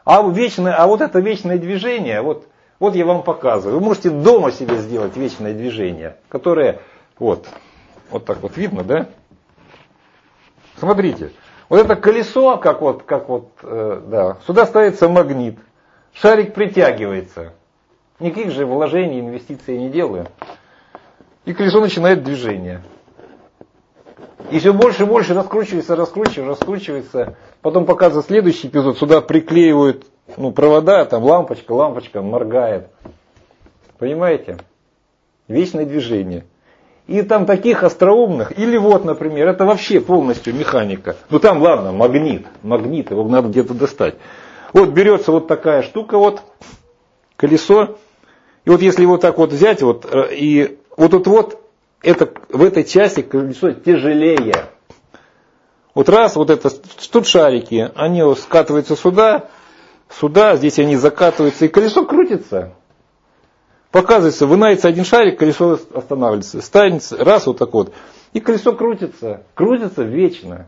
A: А, вечное, а вот это вечное движение, вот, вот я вам показываю. Вы можете дома себе сделать вечное движение, которое, вот, вот так вот видно, да? Смотрите, вот это колесо, как вот, как вот, э, да, сюда ставится магнит, шарик притягивается. Никаких же вложений, инвестиций не делаю. И колесо начинает движение. И все больше и больше раскручивается, раскручивается, раскручивается. Потом показывает следующий эпизод. Сюда приклеивают ну, провода, там лампочка, лампочка моргает. Понимаете? Вечное движение. И там таких остроумных. Или вот, например, это вообще полностью механика. Ну там, ладно, магнит. Магнит, его надо где-то достать. Вот берется вот такая штука, вот колесо. И вот если вот так вот взять, вот, и вот тут вот, это, в этой части колесо тяжелее. Вот раз, вот это, тут шарики, они скатываются сюда, сюда, здесь они закатываются, и колесо крутится. Показывается, вынается один шарик, колесо останавливается, станется, раз, вот так вот. И колесо крутится, крутится вечно.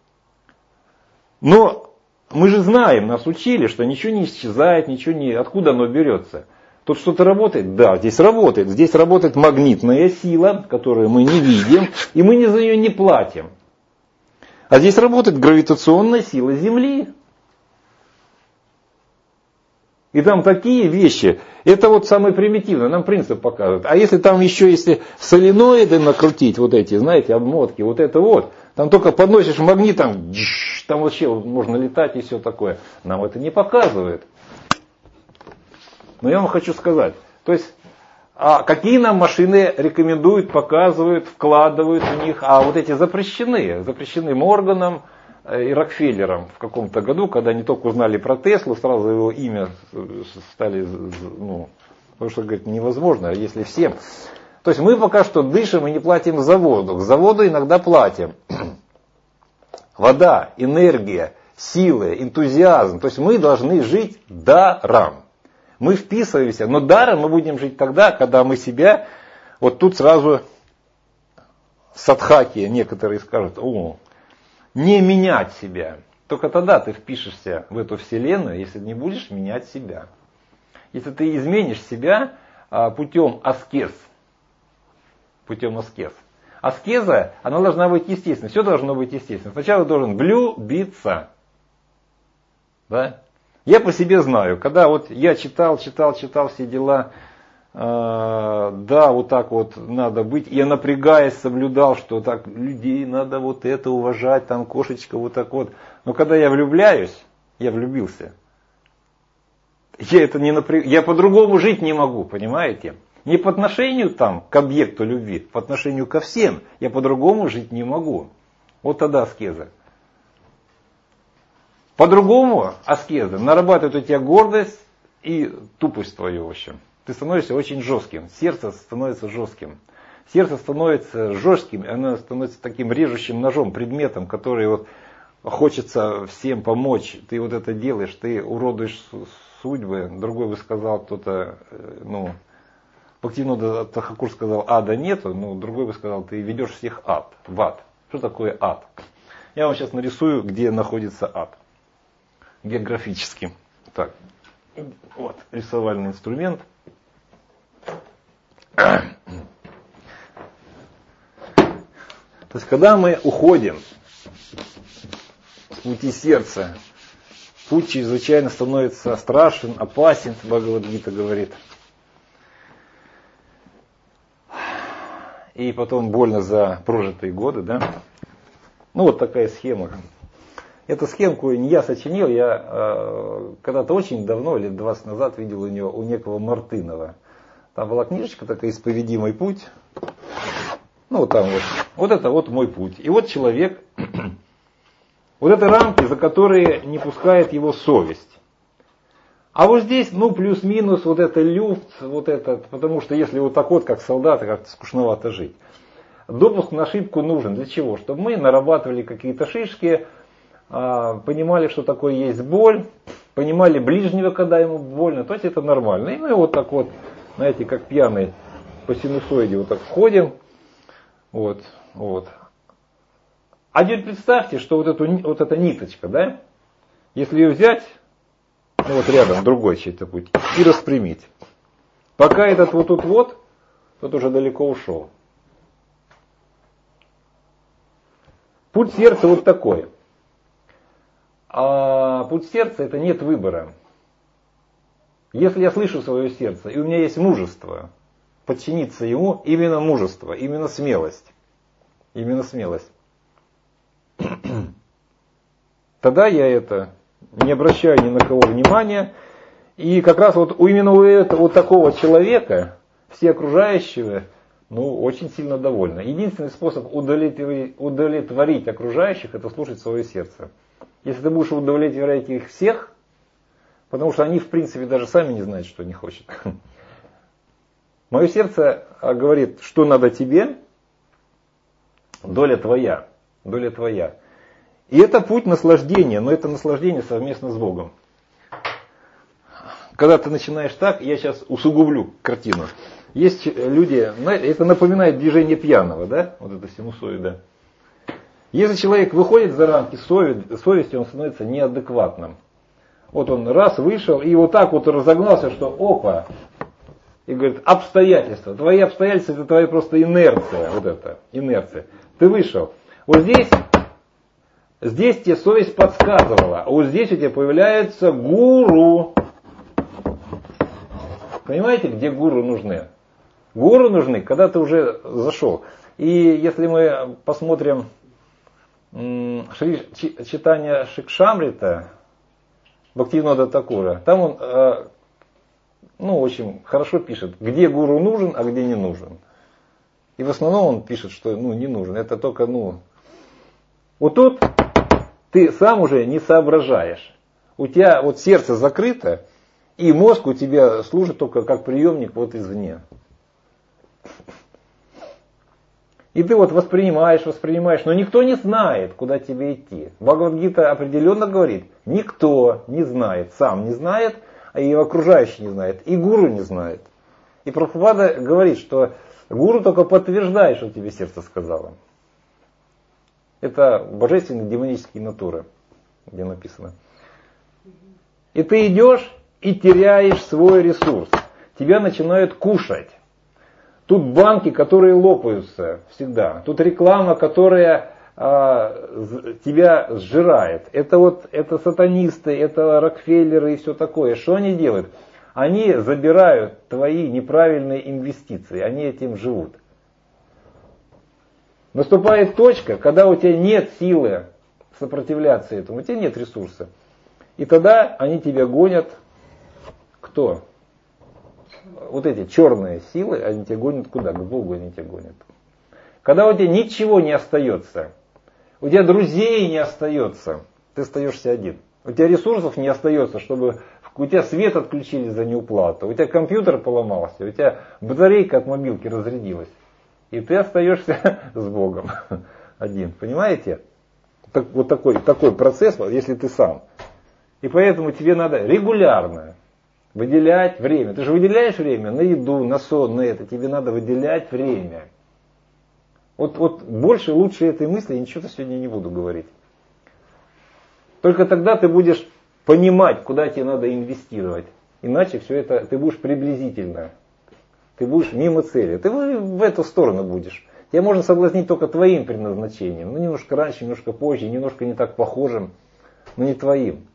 A: Но мы же знаем, нас учили, что ничего не исчезает, ничего не... Откуда оно берется? Тут что-то работает? Да, здесь работает. Здесь работает магнитная сила, которую мы не видим, и мы за нее не платим. А здесь работает гравитационная сила Земли. И там такие вещи, это вот самое примитивное, нам принцип показывает. А если там еще, если соленоиды накрутить, вот эти, знаете, обмотки, вот это вот, там только подносишь магнит, там, там вообще можно летать и все такое. Нам это не показывает. Но я вам хочу сказать, то есть, а какие нам машины рекомендуют, показывают, вкладывают в них, а вот эти запрещены, запрещены Морганом и Рокфеллером в каком-то году, когда они только узнали про Теслу, сразу его имя стали, ну, потому что, говорит, невозможно, если всем. То есть мы пока что дышим и не платим за воду, к заводу иногда платим. Вода, энергия, силы, энтузиазм, то есть мы должны жить даром. Мы вписываемся, но даром мы будем жить тогда, когда мы себя, вот тут сразу садхаки некоторые скажут, о, не менять себя. Только тогда ты впишешься в эту вселенную, если не будешь менять себя. Если ты изменишь себя путем аскез, путем аскез. Аскеза, она должна быть естественной, все должно быть естественно. Сначала должен влюбиться. Да? Я по себе знаю, когда вот я читал, читал, читал все дела, э, да, вот так вот надо быть, я напрягаясь соблюдал, что так людей надо вот это уважать, там кошечка вот так вот. Но когда я влюбляюсь, я влюбился, я это не напряг... я по-другому жить не могу, понимаете? Не по отношению там к объекту любви, по отношению ко всем, я по-другому жить не могу. Вот тогда аскеза. По-другому аскеза нарабатывает у тебя гордость и тупость твою, в общем. Ты становишься очень жестким, сердце становится жестким. Сердце становится жестким, и оно становится таким режущим ножом, предметом, который вот хочется всем помочь. Ты вот это делаешь, ты уродуешь судьбы. Другой бы сказал кто-то, ну, Бхактивинода Тхакур сказал, ада нету, но другой бы сказал, ты ведешь всех ад, в ад. Что такое ад? Я вам сейчас нарисую, где находится ад. Географически. Так, вот, рисовальный инструмент. То есть, когда мы уходим с пути сердца, путь чрезвычайно становится страшен, опасен, Бхагавад-гита говорит. И потом больно за прожитые годы, да? Ну, вот такая схема. Эту схемку не я сочинил, я э, когда-то очень давно, лет двадцать назад, видел у него, у некого Мартынова. Там была книжечка такая «Исповедимый путь». Ну, вот там вот. Вот это вот мой путь. И вот человек, вот это рамки, за которые не пускает его совесть. А вот здесь, ну, плюс-минус, вот это люфт, вот этот, потому что если вот так вот, как солдаты, как-то скучновато жить. Допуск на ошибку нужен. Для чего? Чтобы мы нарабатывали какие-то шишки, понимали, что такое есть боль, понимали ближнего, когда ему больно, то есть это нормально. И мы вот так вот, знаете, как пьяный по синусоиде вот так входим, вот, вот. А теперь представьте, что вот, эту, вот эта ниточка, да, если ее взять ну вот рядом другой чей-то путь, и распрямить. Пока этот вот тут вот, тот уже далеко ушел. Путь сердца вот такой. А путь сердца — это нет выбора. Если я слышу свое сердце, и у меня есть мужество подчиниться ему, именно мужество, именно смелость, именно смелость, тогда я это не обращаю ни на кого внимания. И как раз вот именно у этого, вот такого человека все окружающие, ну, очень сильно довольны. Единственный способ удовлетворить, удовлетворить окружающих — это слушать свое сердце. Если ты будешь удовлетворять их всех, потому что они в принципе даже сами не знают, что они хотят. Мое сердце говорит, что надо тебе, доля твоя, доля твоя. И это путь наслаждения, но это наслаждение совместно с Богом. Когда ты начинаешь так, я сейчас усугублю картину. Есть люди, это напоминает движение пьяного, да, вот это синусоида. Если человек выходит за рамки совести, он становится неадекватным. Вот он раз вышел и вот так вот разогнался, что опа, и говорит, обстоятельства. Твои обстоятельства — это твоя просто инерция, вот это, инерция. Ты вышел. Вот здесь, здесь тебе совесть подсказывала, а вот здесь у тебя появляется гуру. Понимаете, где гуру нужны? Гуру нужны, когда ты уже зашел. И если мы посмотрим м, шри, читание Шикшамрита Бхактивинода Такура, там он э, ну, очень хорошо пишет, где гуру нужен, а где не нужен. И в основном он пишет, что ну, не нужен. Это только, ну... Вот тут ты сам уже не соображаешь. У тебя вот сердце закрыто, и мозг у тебя служит только как приемник вот извне. И ты вот воспринимаешь, воспринимаешь, но никто не знает, куда тебе идти. Бхагавад-гита определенно говорит, никто не знает, сам не знает, а и окружающий не знает, и гуру не знает. И Прабхупада говорит, что гуру только подтверждает, что тебе сердце сказало. Это божественные демонические натуры, где написано. И ты идешь и теряешь свой ресурс. Тебя начинают кушать. Тут банки, которые лопаются всегда. Тут реклама, которая а, тебя сжирает. Это вот это сатанисты, это Рокфеллеры и все такое. Что они делают? Они забирают твои неправильные инвестиции. Они этим живут. Наступает точка, когда у тебя нет силы сопротивляться этому, у тебя нет ресурса. И тогда они тебя гонят. Кто? Вот эти черные силы, они тебя гонят куда? К Богу они тебя гонят. Когда у тебя ничего не остается, у тебя друзей не остается, ты остаешься один. У тебя ресурсов не остается, чтобы у тебя свет отключили за неуплату, у тебя компьютер поломался, у тебя батарейка от мобилки разрядилась. И ты остаешься с Богом один. Понимаете? Так, вот такой, такой процесс, если ты сам. И поэтому тебе надо регулярно выделять время. Ты же выделяешь время на еду, на сон, на это. Тебе надо выделять время. Вот, вот больше, лучше этой мысли я ничего-то сегодня не буду говорить. Только тогда ты будешь понимать, куда тебе надо инвестировать. Иначе все это ты будешь приблизительно. Ты будешь мимо цели. Ты в эту сторону будешь. Тебя можно соблазнить только твоим предназначением. Ну, немножко раньше, немножко позже, немножко не так похожим, но не твоим.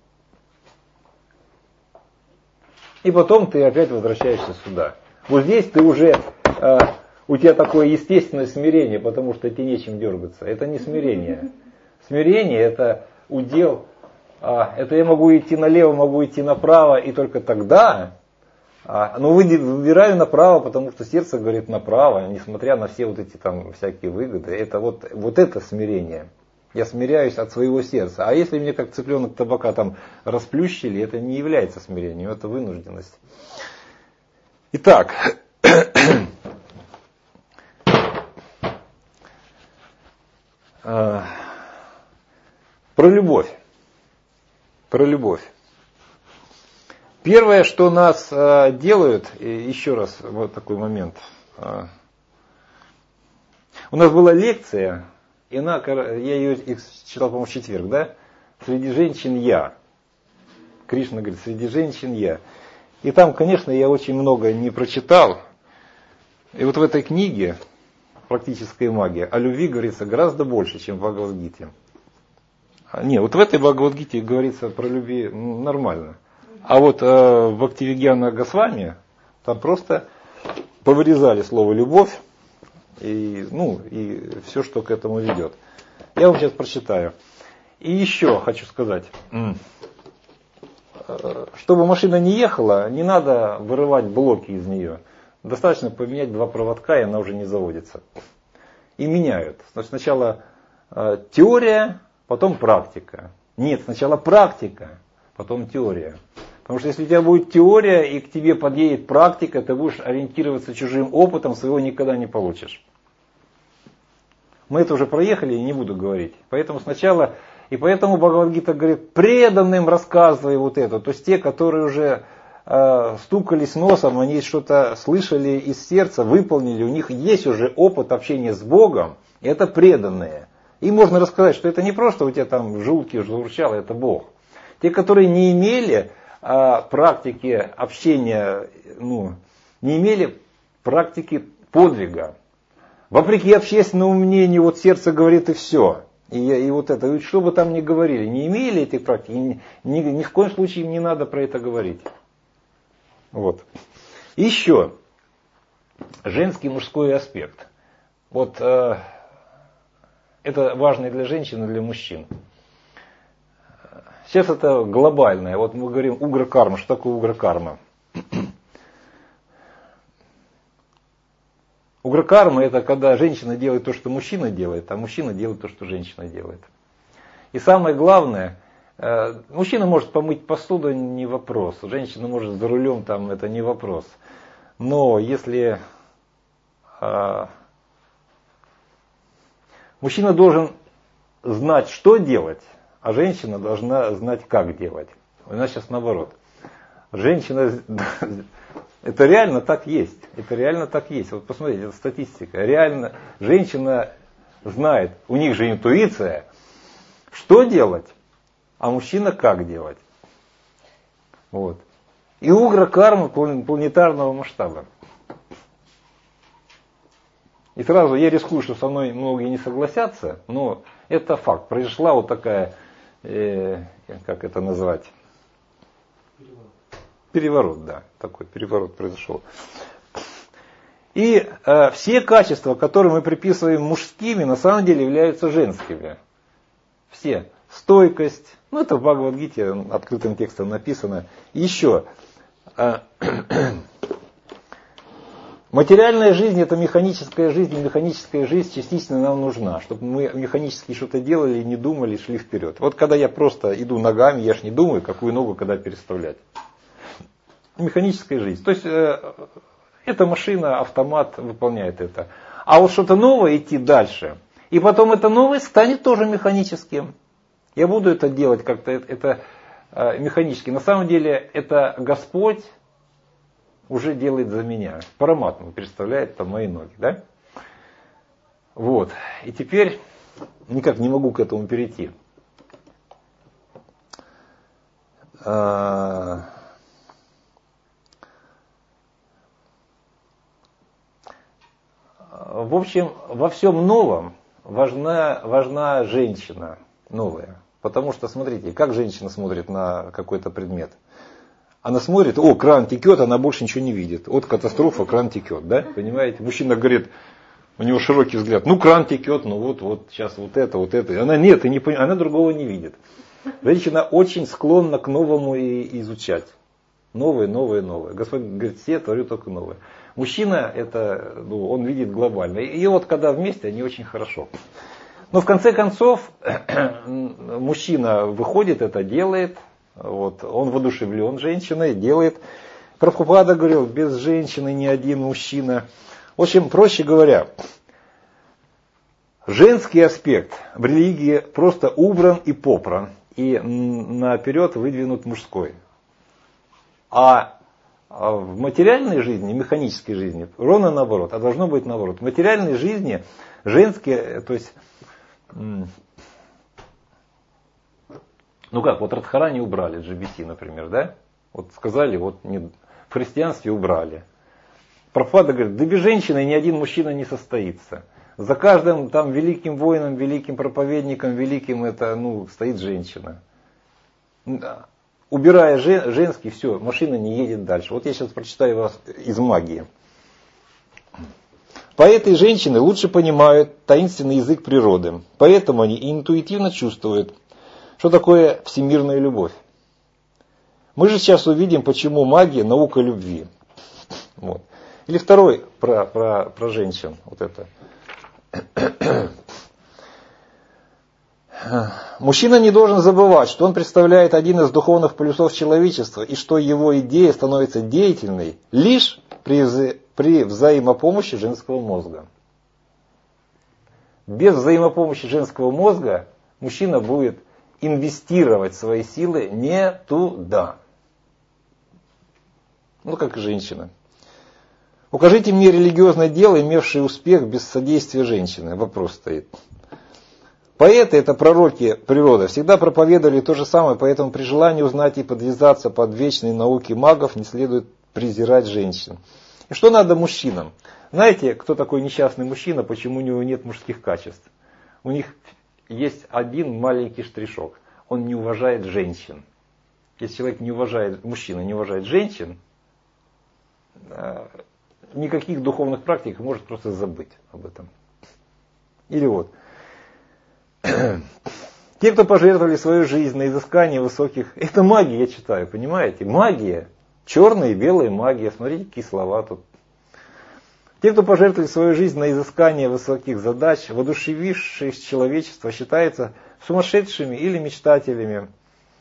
A: И потом ты опять возвращаешься сюда. Вот здесь ты уже, э, у тебя такое естественное смирение, потому что тебе нечем дергаться. Это не смирение. Смирение — это удел. Э, это я могу идти налево, могу идти направо, и только тогда... Э, но выбираю направо, потому что сердце говорит направо, несмотря на все вот эти там всякие выгоды. Это вот, вот это смирение. Я смиряюсь от своего сердца. А если мне как цыпленок табака там расплющили, это не является смирением, это вынужденность. Итак, про любовь. Про любовь. Первое, что нас делают, еще раз вот такой момент. У нас была лекция. И она, я ее читал, по-моему, в четверг, да? Среди женщин я. Кришна говорит, среди женщин я. И там, конечно, я очень много не прочитал. И вот в этой книге «Практическая магия» о любви говорится гораздо больше, чем в Бхагавад-гите. Не, вот в этой Бхагавад-гите говорится про любви нормально. А вот э, в Бхактивигьяна Госвами там просто повырезали слово «любовь» и, ну, и все, что к этому ведет. Я вам сейчас прочитаю. И еще хочу сказать. Чтобы машина не ехала, не надо вырывать блоки из нее. Достаточно поменять два проводка, и она уже не заводится. И меняют. Значит, сначала э, теория, потом практика. Нет, сначала практика, потом теория. Потому что если у тебя будет теория, и к тебе подъедет практика, ты будешь ориентироваться чужим опытом, своего никогда не получишь. Мы это уже проехали, и не буду говорить. Поэтому сначала... И поэтому Бхагавад-гита говорит, преданным рассказывай вот это. То есть те, которые уже э, стукались носом, они что-то слышали из сердца, выполнили, у них есть уже опыт общения с Богом, и это преданные. И можно рассказать, что это не просто у тебя там в желудке журчало, это Бог. Те, которые не имели э, практики общения, ну, не имели практики подвига. Вопреки общественному мнению, вот сердце говорит и все. И, и вот это, и что бы там ни говорили, не имели этих практик, ни, ни, ни в коем случае им не надо про это говорить. Вот. Еще женский мужской аспект. Вот э, это важно и для женщин, и для мужчин. Сейчас это глобальное. Вот мы говорим угра-карма. Что такое угра-карма? Угра-карма — это когда женщина делает то, что мужчина делает, а мужчина делает то, что женщина делает. И самое главное, мужчина может помыть посуду, не вопрос. Женщина может за рулем, там, это не вопрос. Но если а, мужчина должен знать, что делать, а женщина должна знать, как делать. У нас сейчас наоборот. Женщина... Это реально так есть. Это реально так есть. Вот посмотрите, это статистика. Реально женщина знает, у них же интуиция, что делать, а мужчина как делать. Вот. И угра-карма планетарного масштаба. И сразу я рискую, что со мной многие не согласятся, но это факт. Произошла вот такая, э, как это назвать? Переворот, да, такой переворот произошел. И э, все качества, которые мы приписываем мужскими, на самом деле являются женскими. Все. Стойкость, ну это в Бхагавад-гите открытым текстом написано. Еще. Э, материальная жизнь — это механическая жизнь, и механическая жизнь частично нам нужна, чтобы мы механически что-то делали, не думали, шли вперед. Вот когда я просто иду ногами, я ж не думаю, какую ногу когда переставлять. Механическая жизнь. То есть э, эта машина, автомат выполняет это. А вот что-то новое идти дальше. И потом это новое станет тоже механическим. Я буду это делать как-то это, это э, механически. На самом деле это Господь уже делает за меня. Параматма представляет там мои ноги. Да? Вот. И теперь никак не могу к этому перейти. А... В общем, во всем новом важна, важна женщина новая. Потому что, смотрите, как женщина смотрит на какой-то предмет. Она смотрит, о, кран текет, она больше ничего не видит. Вот катастрофа, кран текет, да? Понимаете? Мужчина говорит, у него широкий взгляд, ну кран текет, ну вот, вот сейчас вот это, вот это. Она нет, и не, она другого не видит. Женщина очень склонна к новому и изучать. Новое, новое, новое. Господь говорит, все творю только новое. Мужчина, это, ну, он видит глобально. И вот когда вместе, они очень хорошо. Но в конце концов, мужчина выходит, это делает. Вот, он воодушевлен женщиной, делает. Прабхупада говорил, без женщины ни один мужчина. В общем, проще говоря, женский аспект в религии просто убран и попран. И наперед выдвинут мужской. А в материальной жизни, механической жизни, ровно наоборот, а должно быть наоборот. В материальной жизни женские, то есть Ну как, вот Радхарани убрали, джи би ти, например, да? Вот сказали, вот не, в христианстве убрали. Прабхупада говорит, да без женщины ни один мужчина не состоится. За каждым там великим воином, великим проповедником, великим это, ну, стоит женщина. Убирая жен, женский, все, машина не едет дальше. Вот я сейчас прочитаю вас из магии. Поэты и женщины лучше понимают таинственный язык природы, поэтому они интуитивно чувствуют, что такое всемирная любовь. Мы же сейчас увидим, почему магия – наука любви. Вот. Или второй про, про, про женщин. Вот это. Мужчина не должен забывать, что он представляет один из духовных полюсов человечества и что его идея становится деятельной лишь при, вза- при взаимопомощи женского мозга. Без взаимопомощи женского мозга мужчина будет инвестировать свои силы не туда. Ну, как и женщина. Укажите мне религиозное дело, имевшее успех без содействия женщины. Вопрос стоит. Поэты, это пророки природы, всегда проповедовали то же самое, поэтому при желании узнать и подвязаться под вечные науки магов не следует презирать женщин. И что надо мужчинам? Знаете, кто такой несчастный мужчина, почему у него нет мужских качеств? У них есть один маленький штришок. Он не уважает женщин. Если человек не уважает, мужчина не уважает женщин, никаких духовных практик может просто забыть об этом. Или вот. Те, кто пожертвовали свою жизнь на изыскание высоких... Это магия, я читаю, понимаете? Магия. Черная и белая магия. Смотрите, какие слова тут. Те, кто пожертвовали свою жизнь на изыскание высоких задач, воодушевившие человечество, считаются сумасшедшими или мечтателями.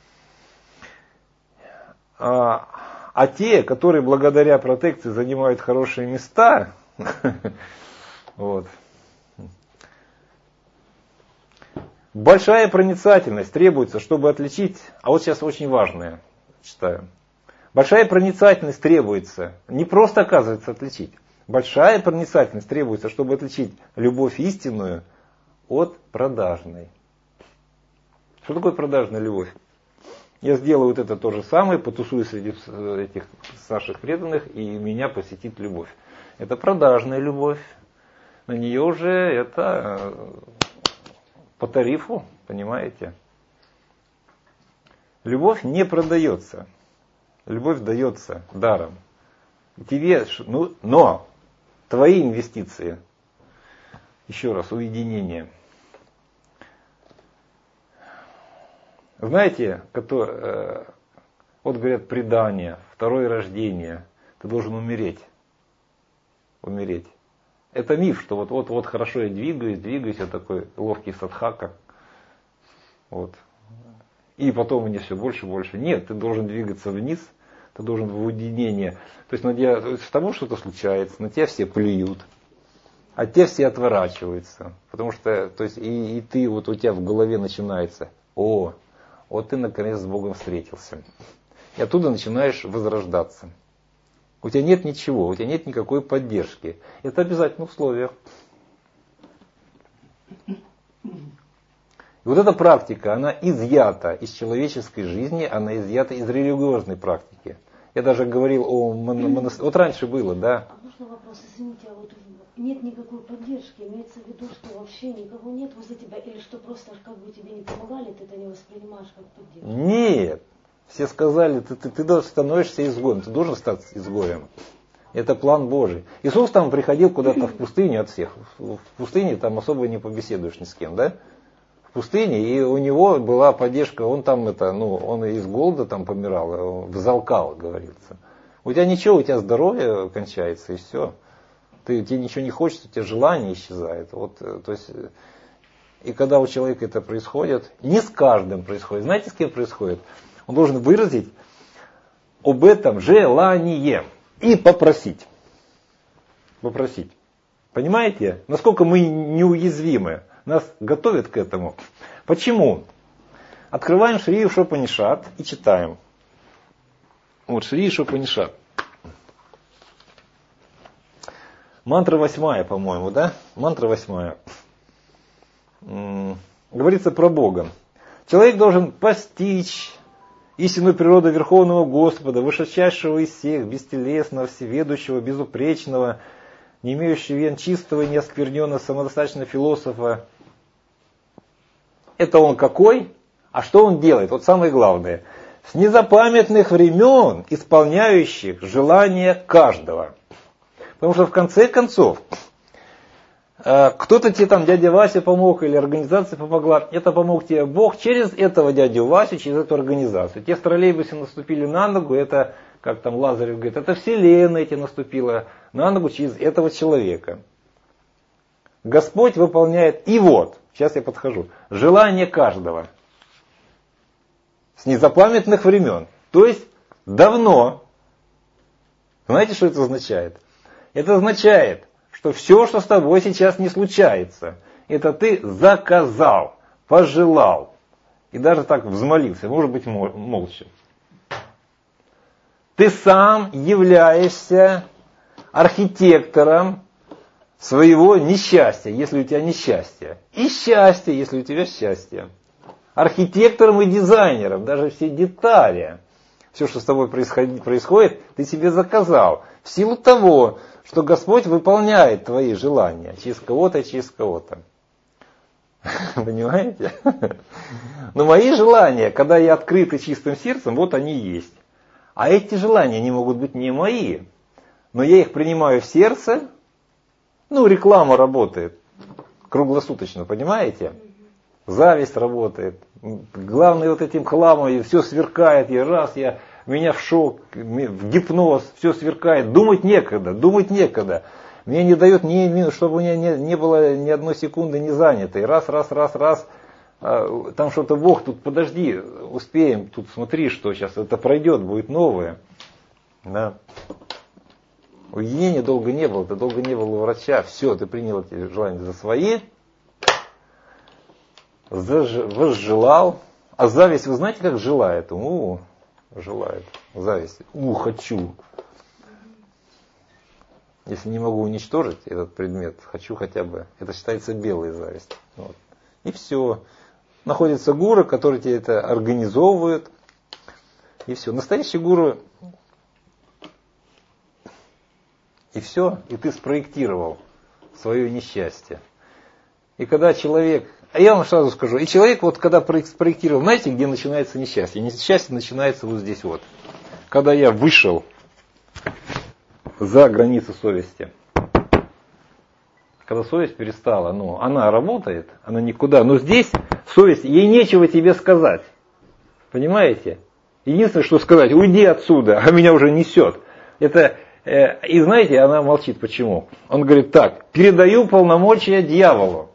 A: А, а те, которые благодаря протекции занимают хорошие места, вот. Большая проницательность требуется, чтобы отличить, а вот сейчас очень важное, читаю. Большая проницательность требуется, не просто оказывается отличить. Большая проницательность требуется, чтобы отличить любовь истинную от продажной. Что такое продажная любовь? Я сделаю вот это то же самое, потусую среди этих наших преданных, и меня посетит любовь. Это продажная любовь. На нее уже это по тарифу, понимаете? Любовь не продается. Любовь дается даром. Тебе, ну, но твои инвестиции, еще раз, уединение. Знаете, который, вот говорят, предание, второе рождение, ты должен умереть. Умереть. Это миф, что вот, вот, вот хорошо я двигаюсь, двигаюсь, я такой ловкий садхака. Вот. И потом мне все больше и больше. Нет, ты должен двигаться вниз, ты должен в уединение. То есть на тебя, с тобой что-то случается, на тебя все плюют, от тебя все отворачиваются. Потому что, то есть, и, и ты, вот у тебя в голове начинается, о, вот ты наконец с Богом встретился. И оттуда начинаешь возрождаться. У тебя нет ничего, у тебя нет никакой поддержки. Это обязательно условие. И вот эта практика, она изъята из человеческой жизни, она изъята из религиозной практики. Я даже говорил о монастыре. Вот раньше было, да.
B: А можно вопрос, извините, а вот нет никакой поддержки, имеется в виду, что вообще никого нет возле тебя, или что просто как бы тебе не помогали, ты это не воспринимаешь как поддержку?
A: Нет. Все сказали, ты, ты, ты становишься изгоем, ты должен стать изгоем. Это план Божий. Иисус там приходил куда-то в пустыню от всех. В пустыне там особо не побеседуешь ни с кем, да? В пустыне, и у него была поддержка, он там это, ну, он из голода там помирал, взалкал, говорится. У тебя ничего, у тебя здоровье кончается, и все. Ты, тебе ничего не хочется, у тебя желание исчезает. Вот, то есть, и когда у человека это происходит, не с каждым происходит. Знаете, с кем происходит? Он должен выразить об этом желание и попросить. Попросить. Понимаете, насколько мы неуязвимы? Нас готовят к этому. Почему? Открываем Шри Ишупанишад и читаем. Вот Шри Ишупанишад. Мантра восьмая, по-моему, да? Мантра восьмая. М-м, говорится про Бога. Человек должен постичь истинную природу Верховного Господа, высочайшего из всех, бестелесного, всеведущего, безупречного, не имеющего вен чистого и неоскверненного, самодостаточного философа. Это он какой? А что он делает? Вот самое главное. С незапамятных времен исполняющих желания каждого. Потому что в конце концов, кто-то тебе там, дядя Вася помог, или организация помогла, это помог тебе Бог через этого дядю Васю, через эту организацию. Те в троллейбусе наступили на ногу, это, как там Лазарев говорит, это вселенная тебе наступила на ногу через этого человека. Господь выполняет, и вот, сейчас я подхожу, желание каждого. С незапамятных времен. То есть давно. Знаете, что это означает? Это означает, что все, что с тобой сейчас не случается, это ты заказал, пожелал. И даже так взмолился, может быть молча. Ты сам являешься архитектором своего несчастья, если у тебя несчастье. И счастье, если у тебя счастье. Архитектором и дизайнером, даже все детали, все, что с тобой происходит, происходит, ты себе заказал. В силу того, что Господь выполняет твои желания через кого-то, через кого-то. Понимаете? Но мои желания, когда я открыт и чистым сердцем, вот они есть. А эти желания, они могут быть не мои. Но я их принимаю в сердце. Ну, реклама работает круглосуточно, понимаете? Зависть работает. Главное, вот этим хламом все сверкает. Я раз, я, меня в шок, в гипноз, все сверкает. Думать некогда, думать некогда. Мне не дает, ни, чтобы у меня не, не было ни одной секунды не занятой. Раз, раз, раз, раз. А, там что-то, Бог, тут подожди, успеем. Тут смотри, что сейчас это пройдет, будет новое. Да. Уединения долго не было, ты долго не был у врача. Все, ты принял эти желания за свои. Возжелал. А зависть, вы знаете, как желает? У, желает. Зависть. У, хочу. Если не могу уничтожить этот предмет, хочу хотя бы. Это считается белой зависть. Вот. И все. Находится гуру, который тебе это организовывает. И все. Настоящий гуру. И все. И ты спроектировал свое несчастье. И когда человек... А я вам сразу скажу, и человек, вот когда спроектировал, знаете, где начинается несчастье? Несчастье начинается вот здесь вот. Когда я вышел за границы совести. Когда совесть перестала, ну, она работает, она никуда. Но здесь совесть, ей нечего тебе сказать. Понимаете? Единственное, что сказать, уйди отсюда, а меня уже несет. Это, э, и знаете, она молчит, почему? Он говорит так, передаю полномочия дьяволу.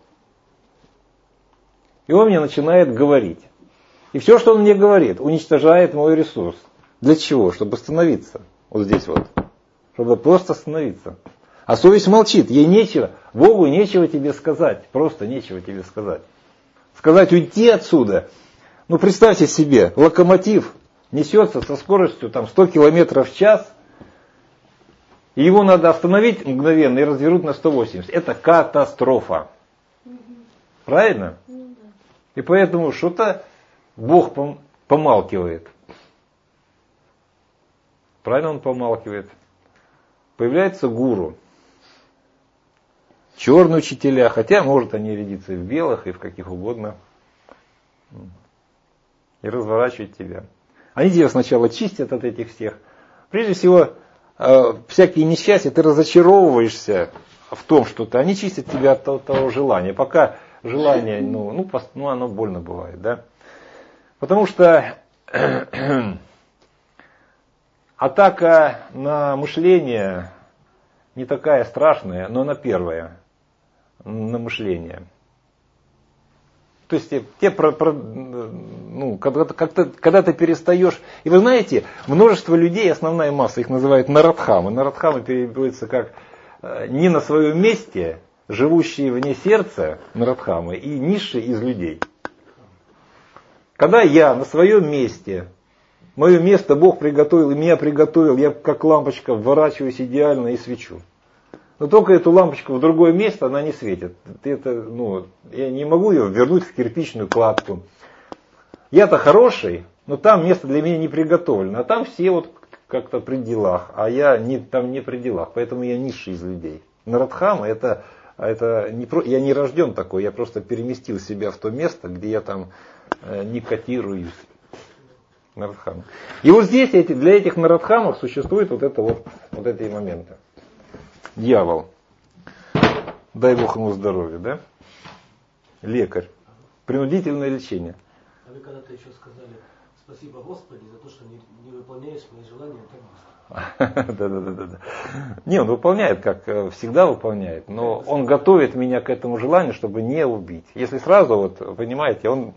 A: И он мне начинает говорить. И все, что он мне говорит, уничтожает мой ресурс. Для чего? Чтобы остановиться. Вот здесь вот. Чтобы просто остановиться. А совесть молчит. Ей нечего. Богу нечего тебе сказать. Просто нечего тебе сказать. Сказать уйти отсюда. Ну представьте себе, локомотив несется со скоростью там, сто километров в час. И его надо остановить мгновенно и развернуть на сто восемьдесят. Это катастрофа. Правильно? И поэтому что-то Бог помалкивает. Правильно он помалкивает. Появляется гуру. Черные учителя, хотя может они рядиться и в белых, и в каких угодно. И разворачивать тебя. Они тебя сначала чистят от этих всех. Прежде всего, э, всякие несчастья, ты разочаровываешься в том, что ты, они чистят тебя от того, того желания. Пока желание, ну, ну, ну, оно больно бывает, да. Потому что атака на мышление не такая страшная, но она первая. На мышление. То есть те, те про, про, ну, когда, когда, когда ты перестаешь... И вы знаете, множество людей, основная масса, их называют нарадхамы. Нарадхамы переводятся как не на своем месте, живущие вне сердца, нарадхамы, и низшие из людей. Когда я на своем месте, мое место Бог приготовил, и меня приготовил, я как лампочка вворачиваюсь идеально и свечу. Но только эту лампочку в другое место она не светит. Это, ну, я не могу ее вернуть в кирпичную кладку. я-то хороший, но там место для меня не приготовлено, а там все вот как-то при делах, а я не, там не при делах, поэтому я низший из людей. Нарадхама это, это не про, я не рожден такой, я просто переместил себя в то место, где я там э, не котируюсь. Нарадхама. И вот здесь эти, для этих нарадхамов существует вот, это вот, вот эти моменты. Дьявол. Дай Бог ему здоровья, да? Лекарь. Принудительное лечение.
C: А вы когда-то еще сказали, спасибо Господи за то, что не, не выполняешь мои желания так быстро.
A: Да-да-да. Не, он выполняет, как всегда выполняет, но он готовит меня к этому желанию, чтобы не убить. Если сразу, вот, понимаете, он...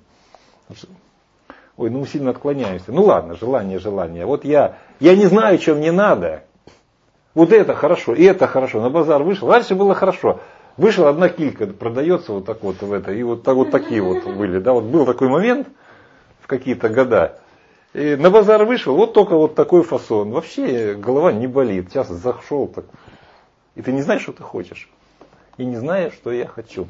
A: Ой, ну сильно отклоняемся. Ну ладно, желание, желание. Вот я, я не знаю, что мне надо. Вот это хорошо, и это хорошо. На базар вышел, раньше было хорошо. Вышла одна килька, продается вот так вот в это, и вот, так, вот такие вот были. Да, вот был такой момент в какие-то года. И на базар вышел, вот только вот такой фасон. Вообще голова не болит. Сейчас зашел так. И ты не знаешь, что ты хочешь. И не знаешь, что я хочу.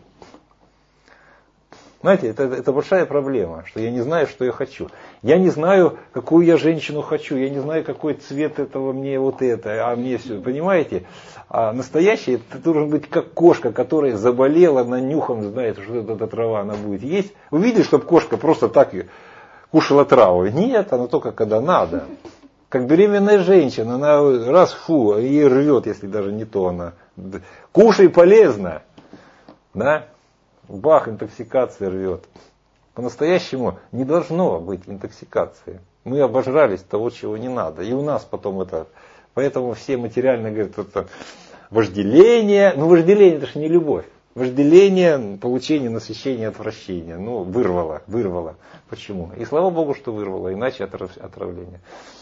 A: Знаете, это, это большая проблема, что я не знаю, что я хочу. Я не знаю, какую я женщину хочу, я не знаю, какой цвет этого мне вот это, а мне все, понимаете? А настоящий, ты должен быть как кошка, которая заболела, на нюхом знает, что эта трава она будет есть. Вы видели, чтобы кошка просто так кушала траву? Нет, она только когда надо. Как беременная женщина, она раз фу, ей рвет, если даже не то она. Кушай полезно, да? Бах, интоксикация рвет. По-настоящему не должно быть интоксикации. Мы обожрались того, чего не надо. И у нас потом это... Поэтому все материально говорят, это вожделение. Ну, вожделение это же не любовь. Вожделение, получение, насыщение, отвращение. Ну, вырвало, вырвало. Почему? И слава Богу, что вырвало, иначе отравление.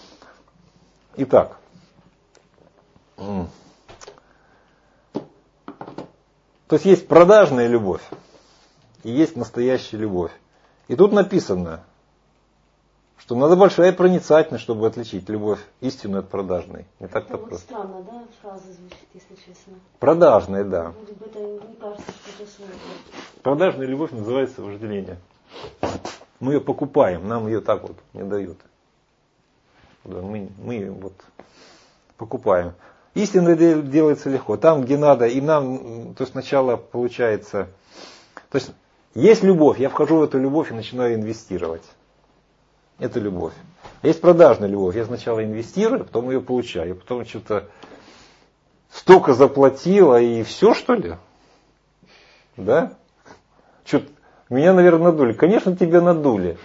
A: Итак. То есть есть продажная любовь. И есть настоящая любовь. И тут написано, что надо большая проницательность, чтобы отличить любовь истинную от продажной. Не так-то
B: вот
A: просто.
B: Странно, да, фраза звучит, если честно.
A: Продажная, да.
B: Вроде бы это не кажется, что это слово.
A: Продажная любовь называется вожделение. Мы ее покупаем, нам ее так вот не дают. Да, мы, мы вот покупаем. Истинное делается легко. Там, где надо, и нам, то есть сначала получается... То есть есть любовь, я вхожу в эту любовь и начинаю инвестировать. Это любовь. Есть продажная любовь, я сначала инвестирую, потом ее получаю. Потом что-то столько заплатила и все, что ли? Да? Что-то меня, наверное, надули. Конечно, тебя надули.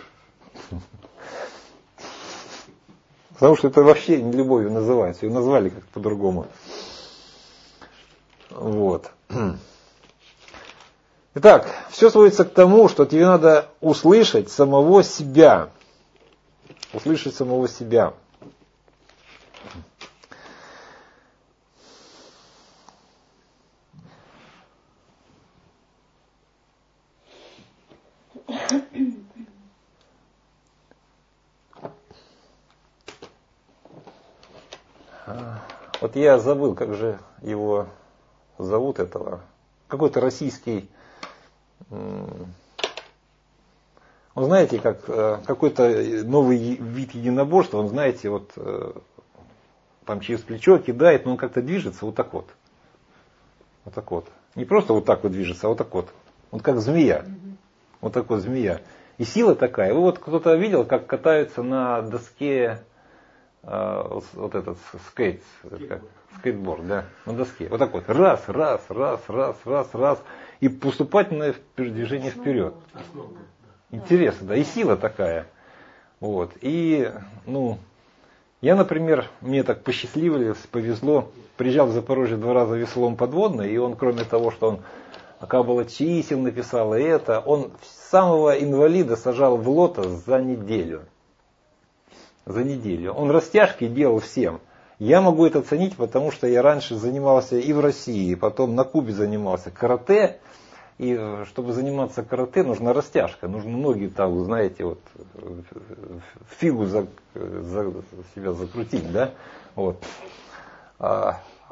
A: Потому что это вообще не любовью называется. Ее назвали как-то по-другому. Вот. Итак, все сводится к тому, что тебе надо услышать самого себя. Услышать самого себя. Вот я забыл, как же его зовут этого. Какой-то российский... Он, знаете, как какой-то новый вид единоборства, он, знаете, вот там через плечо кидает, но он как-то движется вот так вот. Вот так вот. Не просто вот так вот движется, а вот так вот. Он как змея. Вот так вот змея. И сила такая. Вы вот кто-то видел, как катаются на доске вот этот скейт, как, скейтборд, да, на доске. Вот так вот. Раз, раз, раз, раз, раз, раз. И поступательное движение вперед. Интересно, да, и сила такая. Вот. И, ну, я, например, мне так посчастливилось, повезло, приезжал в Запорожье два раза веслом подводный, и он, кроме того, что он Каббала чисел написал, и это, он самого инвалида сажал в лотос за неделю. За неделю. Он растяжки делал всем. Я могу это оценить, потому что я раньше занимался и в России, и потом на Кубе занимался карате. И чтобы заниматься карате, нужна растяжка, нужно ноги там, знаете, вот фигу за, за себя закрутить, да, вот.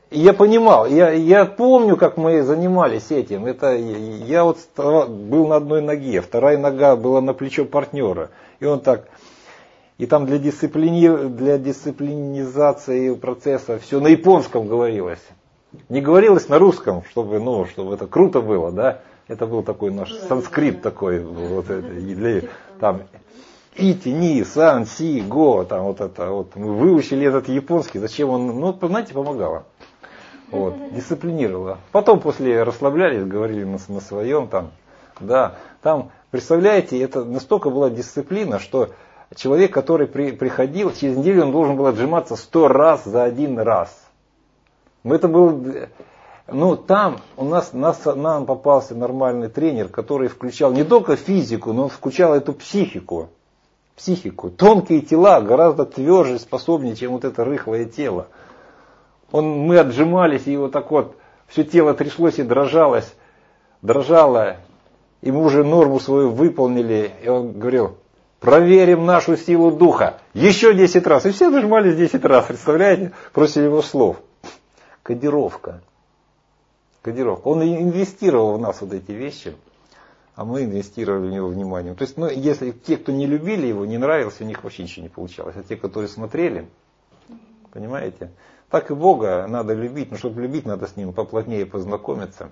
A: И я понимал, я, я помню, как мы занимались этим. Это, я вот был на одной ноге, вторая нога была на плечо партнера. И он так, и там для, дисциплини, для дисциплинизации процесса все на японском говорилось. Не говорилось на русском, чтобы, ну, чтобы это круто было, да. Это был такой наш санскрит такой, вот это, для, там, ити, ни, сан, си, го, там вот это, вот мы выучили этот японский, зачем он, ну, знаете, помогало. Вот, дисциплинировало. Потом после расслаблялись, говорили на, на своем там, да, там, представляете, это настолько была дисциплина, что человек, который при, приходил, через неделю он должен был отжиматься сто раз за один раз. Это был, ну, там у нас, нас, нам попался нормальный тренер, который включал не только физику, но он включал эту психику. Психику. Тонкие тела гораздо тверже, способнее, чем вот это рыхлое тело. Он, мы отжимались, и вот так вот все тело тряслось и дрожалось, дрожало, и мы уже норму свою выполнили, и он говорил, проверим нашу силу духа, еще десять раз, и все отжимались десять раз, представляете, после его слов. Кодировка, кодировка, он инвестировал в нас вот эти вещи, а мы инвестировали в него внимание. То есть, ну, если те, кто не любили его, не нравился, у них вообще ничего не получалось, а те, которые смотрели, понимаете, так и Бога надо любить, но чтобы любить, надо с Ним поплотнее познакомиться.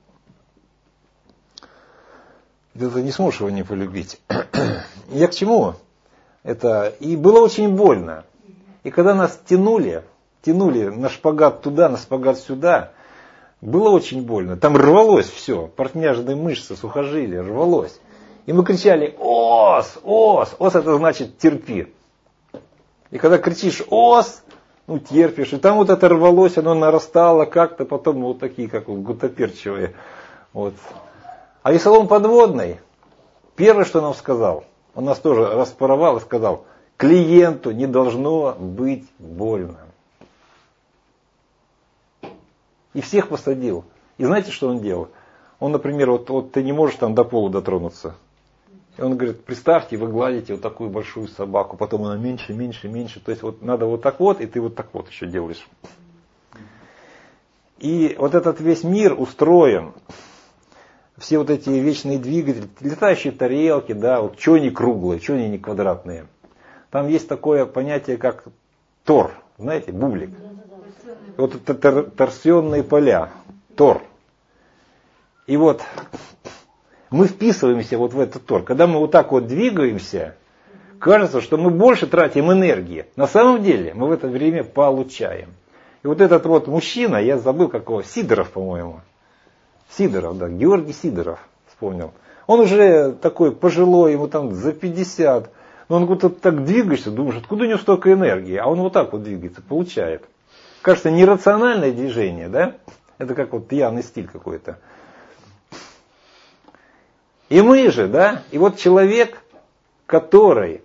A: Ты не сможешь его не полюбить. Я к чему? Это и было очень больно. И когда нас тянули, тянули на шпагат туда, на шпагат сюда, было очень больно. Там рвалось все, портняжные мышцы, сухожилия, рвалось. И мы кричали «Ос! Ос!» Ос это значит терпи. И когда кричишь «Ос!», ну, терпишь. И там вот это рвалось, оно нарастало как-то, потом вот такие, как вот гутоперчивые. Вот. А Весолом Подводный, первое, что нам сказал, он нас тоже распаровал и сказал, клиенту не должно быть больно. И всех посадил. И знаете, что он делал? Он, например, вот, вот ты не можешь там до пола дотронуться. И он говорит, представьте, вы гладите вот такую большую собаку, потом она меньше, меньше, меньше. То есть вот надо вот так вот, и ты вот так вот еще делаешь. И вот этот весь мир устроен, все вот эти вечные двигатели, летающие тарелки, да, вот что они круглые, что они не квадратные. Там есть такое понятие, как тор, знаете, бублик. Вот это тор, торсионные поля, тор. И вот мы вписываемся вот в этот тор. Когда мы вот так вот двигаемся, кажется, что мы больше тратим энергии. На самом деле мы в это время получаем. И вот этот вот мужчина, я забыл какого, Сидоров, по-моему. Сидоров, да, Георгий Сидоров, вспомнил. Он уже такой пожилой, ему там за пятьдесят. Но он вот так двигаешься, думаешь, откуда у него столько энергии? А он вот так вот двигается, получает. Кажется, нерациональное движение, да? Это как вот пьяный стиль какой-то. И мы же, да, и вот человек, который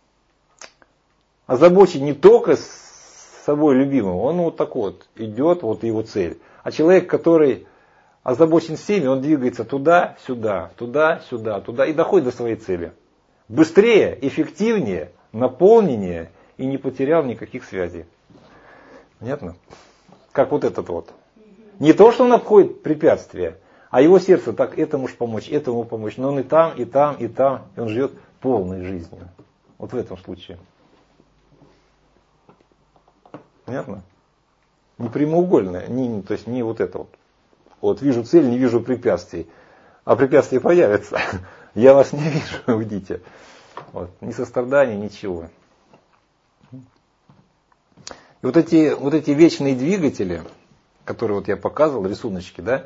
A: озабочен не только с собой любимым, он вот так вот идет, вот его цель. А человек, который озабочен всеми, он двигается туда, сюда, туда, сюда, туда и доходит до своей цели. Быстрее, эффективнее, наполненнее и не потерял никаких связей. Понятно? Как вот этот вот. Не то, что он обходит препятствия, а его сердце так, этому ж помочь, этому помочь. Но он и там, и там, и там. И он живет полной жизнью. Вот в этом случае. Понятно? Не прямоугольное, не, то есть не вот это вот. Вот вижу цель, не вижу препятствий. А препятствия появятся. Я вас не вижу, уйдите. Вот. Ни сострадания, ничего. И вот эти, вот эти вечные двигатели, которые вот я показывал, рисуночки, да,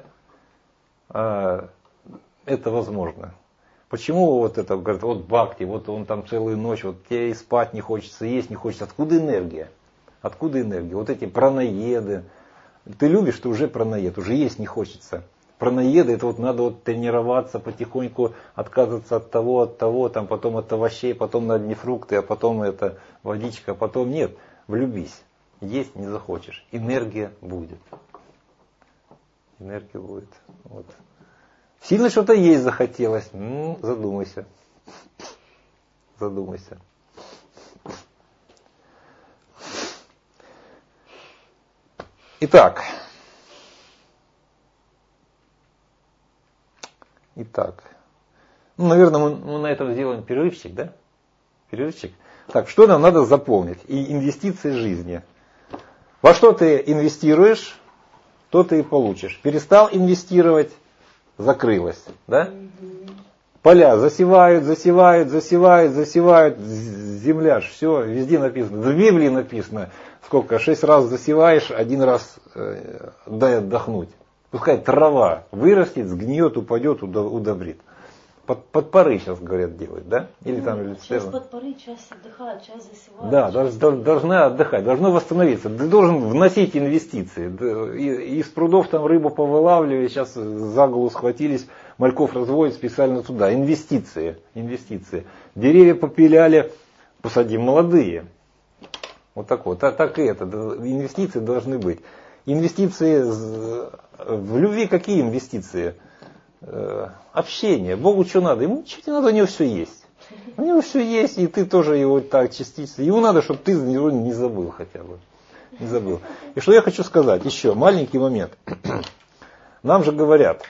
A: это возможно. Почему вот это, говорят, вот бхакти, вот он там целую ночь, вот тебе и спать не хочется, есть не хочется. Откуда энергия? Откуда энергия? Вот эти пранаеды. Ты любишь, ты уже пранаед, уже есть не хочется. Пранаеды, это вот надо вот тренироваться, потихоньку отказываться от того, от того, там потом от овощей, потом на одни фрукты, а потом это водичка, а потом нет. Влюбись. Есть не захочешь. Энергия будет. Энергия будет. Вот. Сильно что-то есть захотелось. М-м, задумайся. Задумайся. Итак. Итак. Ну, наверное, мы, мы на этом сделаем перерывчик, да? Перерывчик. Так, что нам надо заполнить? И инвестиции жизни. Во что ты инвестируешь, то ты и получишь. Перестал инвестировать, закрылось, да? Поля засевают, засевают, засевают, засевают, земля, все, везде написано. В Библии написано, сколько, шесть раз засеваешь, один раз э, дай отдохнуть. Пускай трава вырастет, сгниет, упадет, удобрит. Под, под поры сейчас, говорят, делают, да? Или
B: ну,
A: там
B: часть под поры, часть отдыхает, часть засевает.
A: Да, часть должна, должна отдыхать, должно восстановиться. Ты должен вносить инвестиции. Из прудов там рыбу повылавливали, сейчас за голову схватились, мальков разводят специально туда. Инвестиции, инвестиции. Деревья попиляли, посадим молодые. Вот так вот. Так, так и это. Инвестиции должны быть. Инвестиции в любви, какие инвестиции? Общение. Богу что надо? Ему ничего не надо, у него все есть. У него все есть, и ты тоже его так частично. Ему надо, чтобы ты его не забыл хотя бы. Не забыл. И что я хочу сказать? Еще маленький момент. Нам же говорят,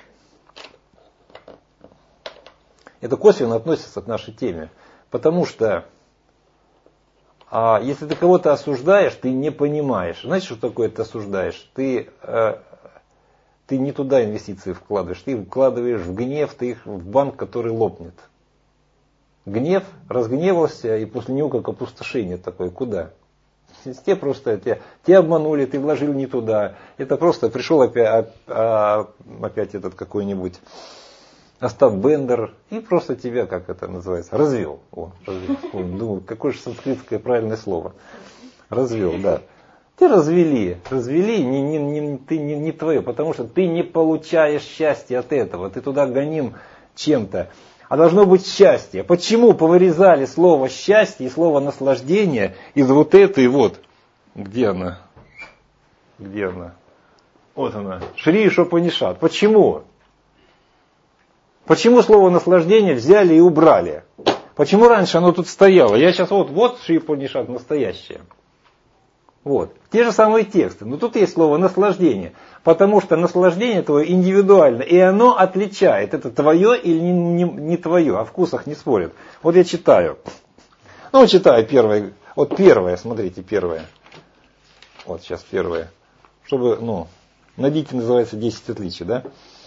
A: это косвенно относится к нашей теме, потому что а, если ты кого-то осуждаешь, ты не понимаешь. Знаешь, что такое ты осуждаешь? Ты... Ты не туда инвестиции вкладываешь, ты вкладываешь в гнев, ты их в банк, который лопнет. Гнев, разгневался, и после него как опустошение такое. Куда? Те просто тебя, тебя обманули, ты вложил не туда. Это просто пришел опять, опять этот какой-нибудь Остап Бендер и просто тебя, как это называется, развел. О, развел. О, думаю, какое же санскритское правильное слово. Развел, да. Ты развели, развели, не, не, не, ты не, не твое, потому что ты не получаешь счастья от этого, ты туда гоним чем-то. А должно быть счастье. Почему повырезали слово счастье и слово наслаждение из вот этой вот, где она? Где она? Вот она. Шри Шопанишат. Почему? Почему слово наслаждение взяли и убрали? Почему раньше оно тут стояло? Я сейчас вот, вот Шри Шопанишат настоящее. Вот. Те же самые тексты. Но тут есть слово наслаждение. Потому что наслаждение твое индивидуально. И оно отличает, это твое или не, не, не твое. О вкусах не спорят. Вот я читаю. Ну, читаю первое. Вот первое, смотрите, первое. Вот сейчас первое. Чтобы, ну, найдите, называется десять отличий, да?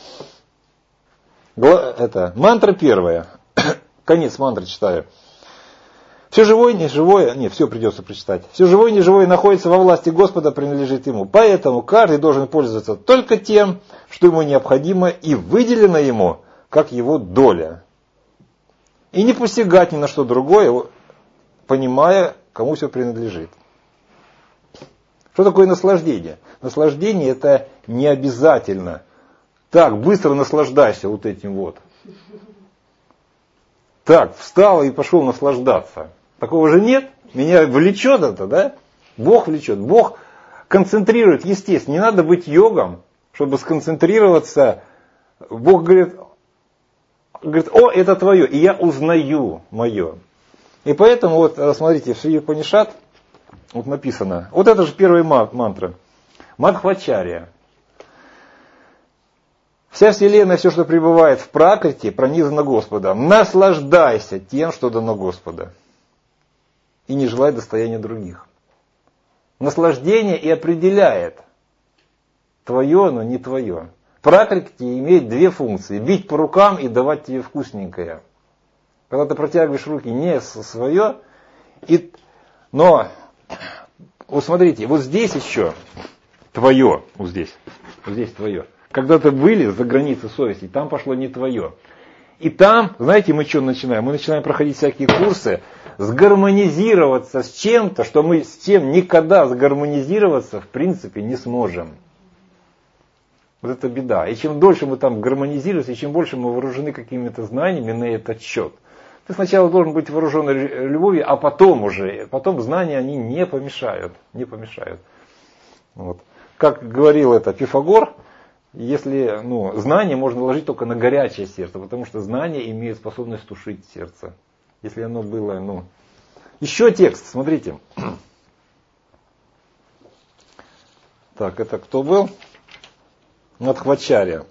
A: Это, мантра первая. Конец мантры читаю. Все живое, неживое, нет, все придется прочитать. Все живое, неживое находится во власти Господа, принадлежит Ему. Поэтому каждый должен пользоваться только тем, что ему необходимо и выделено ему, как его доля. И не посягать ни на что другое, понимая, кому все принадлежит. Что такое наслаждение? Наслаждение это не обязательно. Так, быстро наслаждайся вот этим вот. Так, встал и пошел наслаждаться. Такого же нет. Меня влечет это, да? Бог влечет. Бог концентрирует, естественно. Не надо быть йогом, чтобы сконцентрироваться. Бог говорит, говорит, о, это твое, и я узнаю мое. И поэтому, вот, смотрите, в Шри Упанишат вот написано, вот это же первая мантра. Мадхвачарья. Вся вселенная, все, что пребывает в пракрити, пронизано Господом. Наслаждайся тем, что дано Господа. И не желай достояния других. Наслаждение и определяет твое, но не твое. Пракрити имеет две функции. Бить по рукам и давать тебе вкусненькое. Когда ты протягиваешь руки не свое, и... но вот смотрите, вот здесь еще твое, вот здесь, вот здесь твое. Когда-то были за границей совести, там пошло не твое. И там, знаете, мы что начинаем? Мы начинаем проходить всякие курсы, сгармонизироваться с чем-то, что мы с чем никогда сгармонизироваться в принципе не сможем. Вот это беда. И чем дольше мы там гармонизируемся, и чем больше мы вооружены какими-то знаниями на этот счет. Ты сначала должен быть вооружен любовью, а потом уже, потом знания они не помешают. Не помешают. Вот. Как говорил это Пифагор, если ну, знание можно ложить только на горячее сердце, потому что знание имеет способность тушить сердце. Если оно было, ну... Еще текст, смотрите. Так, это кто был? Мадхвачарья.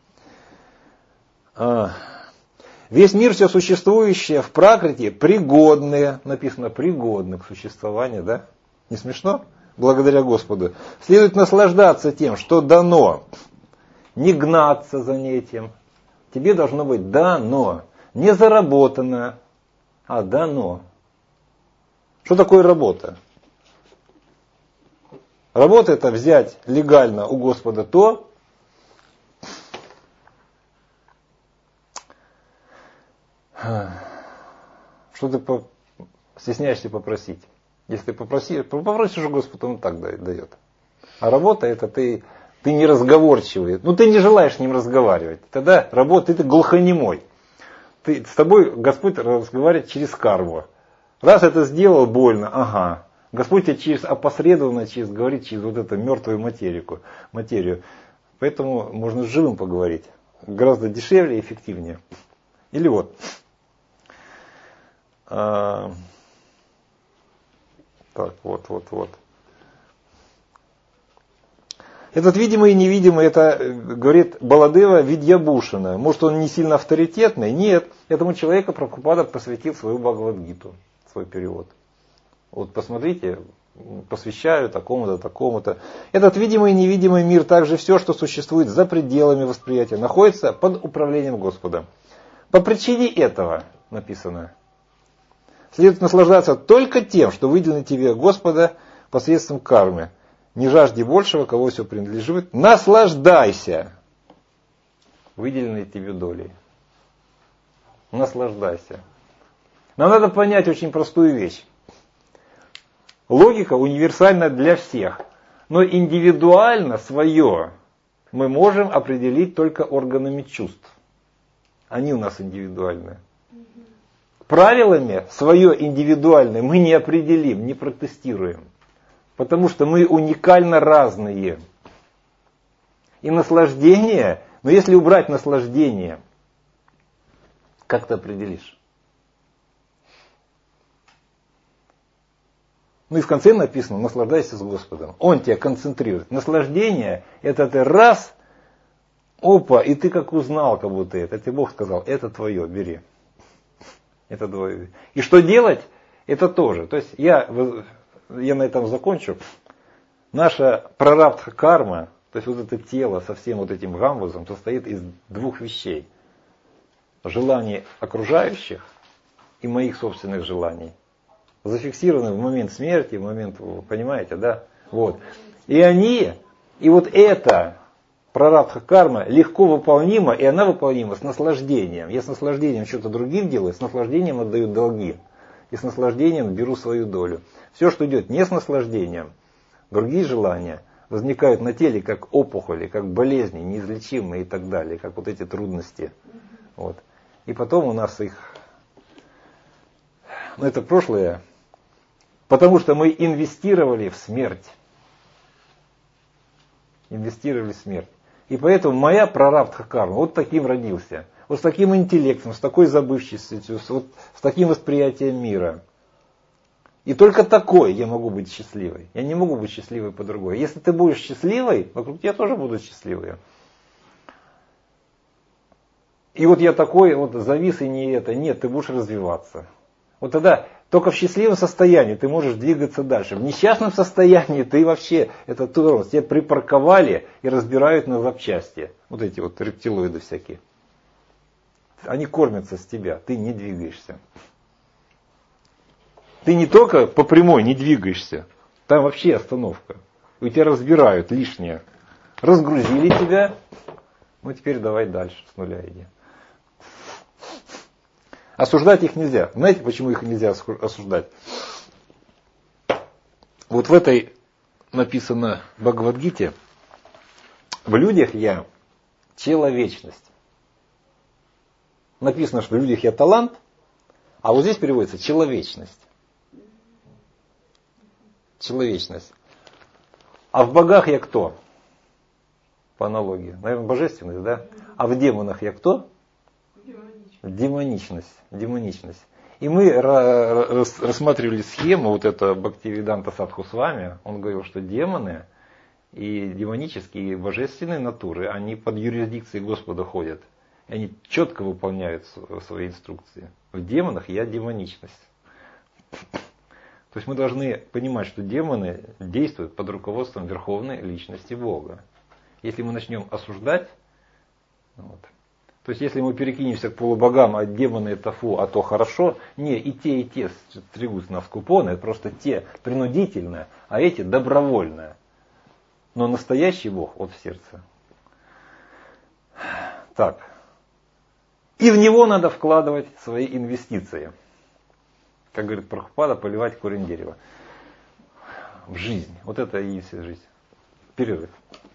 A: А. Весь мир, все существующее в пракрити, пригодные, написано пригодны к существованию, да? Не смешно? Благодаря Господу. Следует наслаждаться тем, что дано. Не гнаться за этим. Тебе должно быть дано. Не заработано, а дано. Что такое работа? Работа — это взять легально у Господа то, что ты стесняешься попросить. Если ты попроси, попросишь у Господа, он так дает. А работа — это ты, ты не разговорчивый. Ну, ты не желаешь с ним разговаривать. Тогда работа, ты глухонемой. Ты, с тобой Господь разговаривает через карму. Раз это сделал, больно, ага. Господь тебе через опосредованно через, говорит через вот эту мертвую материку, материю. Поэтому можно с живым поговорить. Гораздо дешевле и эффективнее. Или вот. А, так, вот, вот, вот. Этот видимый и невидимый, это, говорит Баладева, Видьябушина. Может, он не сильно авторитетный? Нет. Этому человеку Прабхупада посвятил свою Бхагавад-гиту, свой перевод. Вот посмотрите, посвящаю такому-то, такому-то. Этот видимый и невидимый мир, также все, что существует за пределами восприятия, находится под управлением Господа. По причине этого написано. Следует наслаждаться только тем, что выделено тебе Господа посредством кармы. Не жажди большего, кого все принадлежит. Наслаждайся выделенной тебе долей. Наслаждайся. Нам надо понять очень простую вещь. Логика универсальна для всех. Но индивидуально свое мы можем определить только органами чувств. Они у нас индивидуальные. Правилами свое индивидуальное мы не определим, не протестируем. Потому что мы уникально разные. И наслаждение, но если убрать наслаждение, как ты определишь? Ну и в конце написано, наслаждайся с Господом. Он тебя концентрирует. Наслаждение, это ты раз, опа, и ты как узнал, как будто это. Это Бог сказал, это твое, бери. Это твое. И что делать? Это тоже. То есть я, я на этом закончу. Наша прарабдха карма, то есть вот это тело со всем вот этим гамбузом, состоит из двух вещей. Желаний окружающих и моих собственных желаний. Зафиксированы в момент смерти, в момент, понимаете, да? Вот. И они, и вот эта прарабдха карма легко выполнима, и она выполнима с наслаждением. Я с наслаждением что-то другим делаю, с наслаждением отдаю долги. И с наслаждением беру свою долю. Все, что идет не с наслаждением, другие желания возникают на теле как опухоли, как болезни, неизлечимые и так далее, как вот эти трудности. Вот. И потом у нас их... Ну, это прошлое. Потому что мы инвестировали в смерть. Инвестировали в смерть. И поэтому моя прарабдха карма вот таким родился. Вот с таким интеллектом, с такой забывчивостью, вот с таким восприятием мира. И только такой я могу быть счастливой. Я не могу быть счастливой по-другому. Если ты будешь счастливой, вокруг тебя тоже будут счастливые. И вот я такой, вот завис и не это. Нет, ты будешь развиваться. Вот тогда только в счастливом состоянии ты можешь двигаться дальше. В несчастном состоянии ты вообще, это тормоз, тебя припарковали и разбирают на запчасти. Вот эти вот рептилоиды всякие. Они кормятся с тебя, ты не двигаешься. Ты не только по прямой не двигаешься, там вообще остановка. И тебя разбирают лишнее. Разгрузили тебя, ну теперь давай дальше, с нуля иди. Осуждать их нельзя. Знаете, почему их нельзя осуждать? Вот в этой написано в Бхагавад-гите, в людях я человечность. Написано, что в людях я талант, а вот здесь переводится человечность. Человечность. А в богах я кто? По аналогии. Наверное, божественность, да? А в демонах я кто? Демоничность. Демоничность. И мы рассматривали схему, вот это Бхактивиданта Садхусвами, он говорил, что демоны И демонические, и божественные натуры, они под юрисдикцией Господа ходят. И они четко выполняют свои инструкции. В демонах я демоничность. То есть мы должны понимать, что демоны действуют под руководством Верховной Личности Бога. Если мы начнем осуждать, вот, то есть если мы перекинемся к полубогам, а демоны это фу, а то хорошо, не, и те, и те стригут нас купоны, это просто те принудительно, а эти добровольно. Но настоящий Бог от в сердце. Так. И в него надо вкладывать свои инвестиции. Как говорит Прабхупада, поливать корень дерева. В жизнь. Вот это и есть жизнь. Перерыв.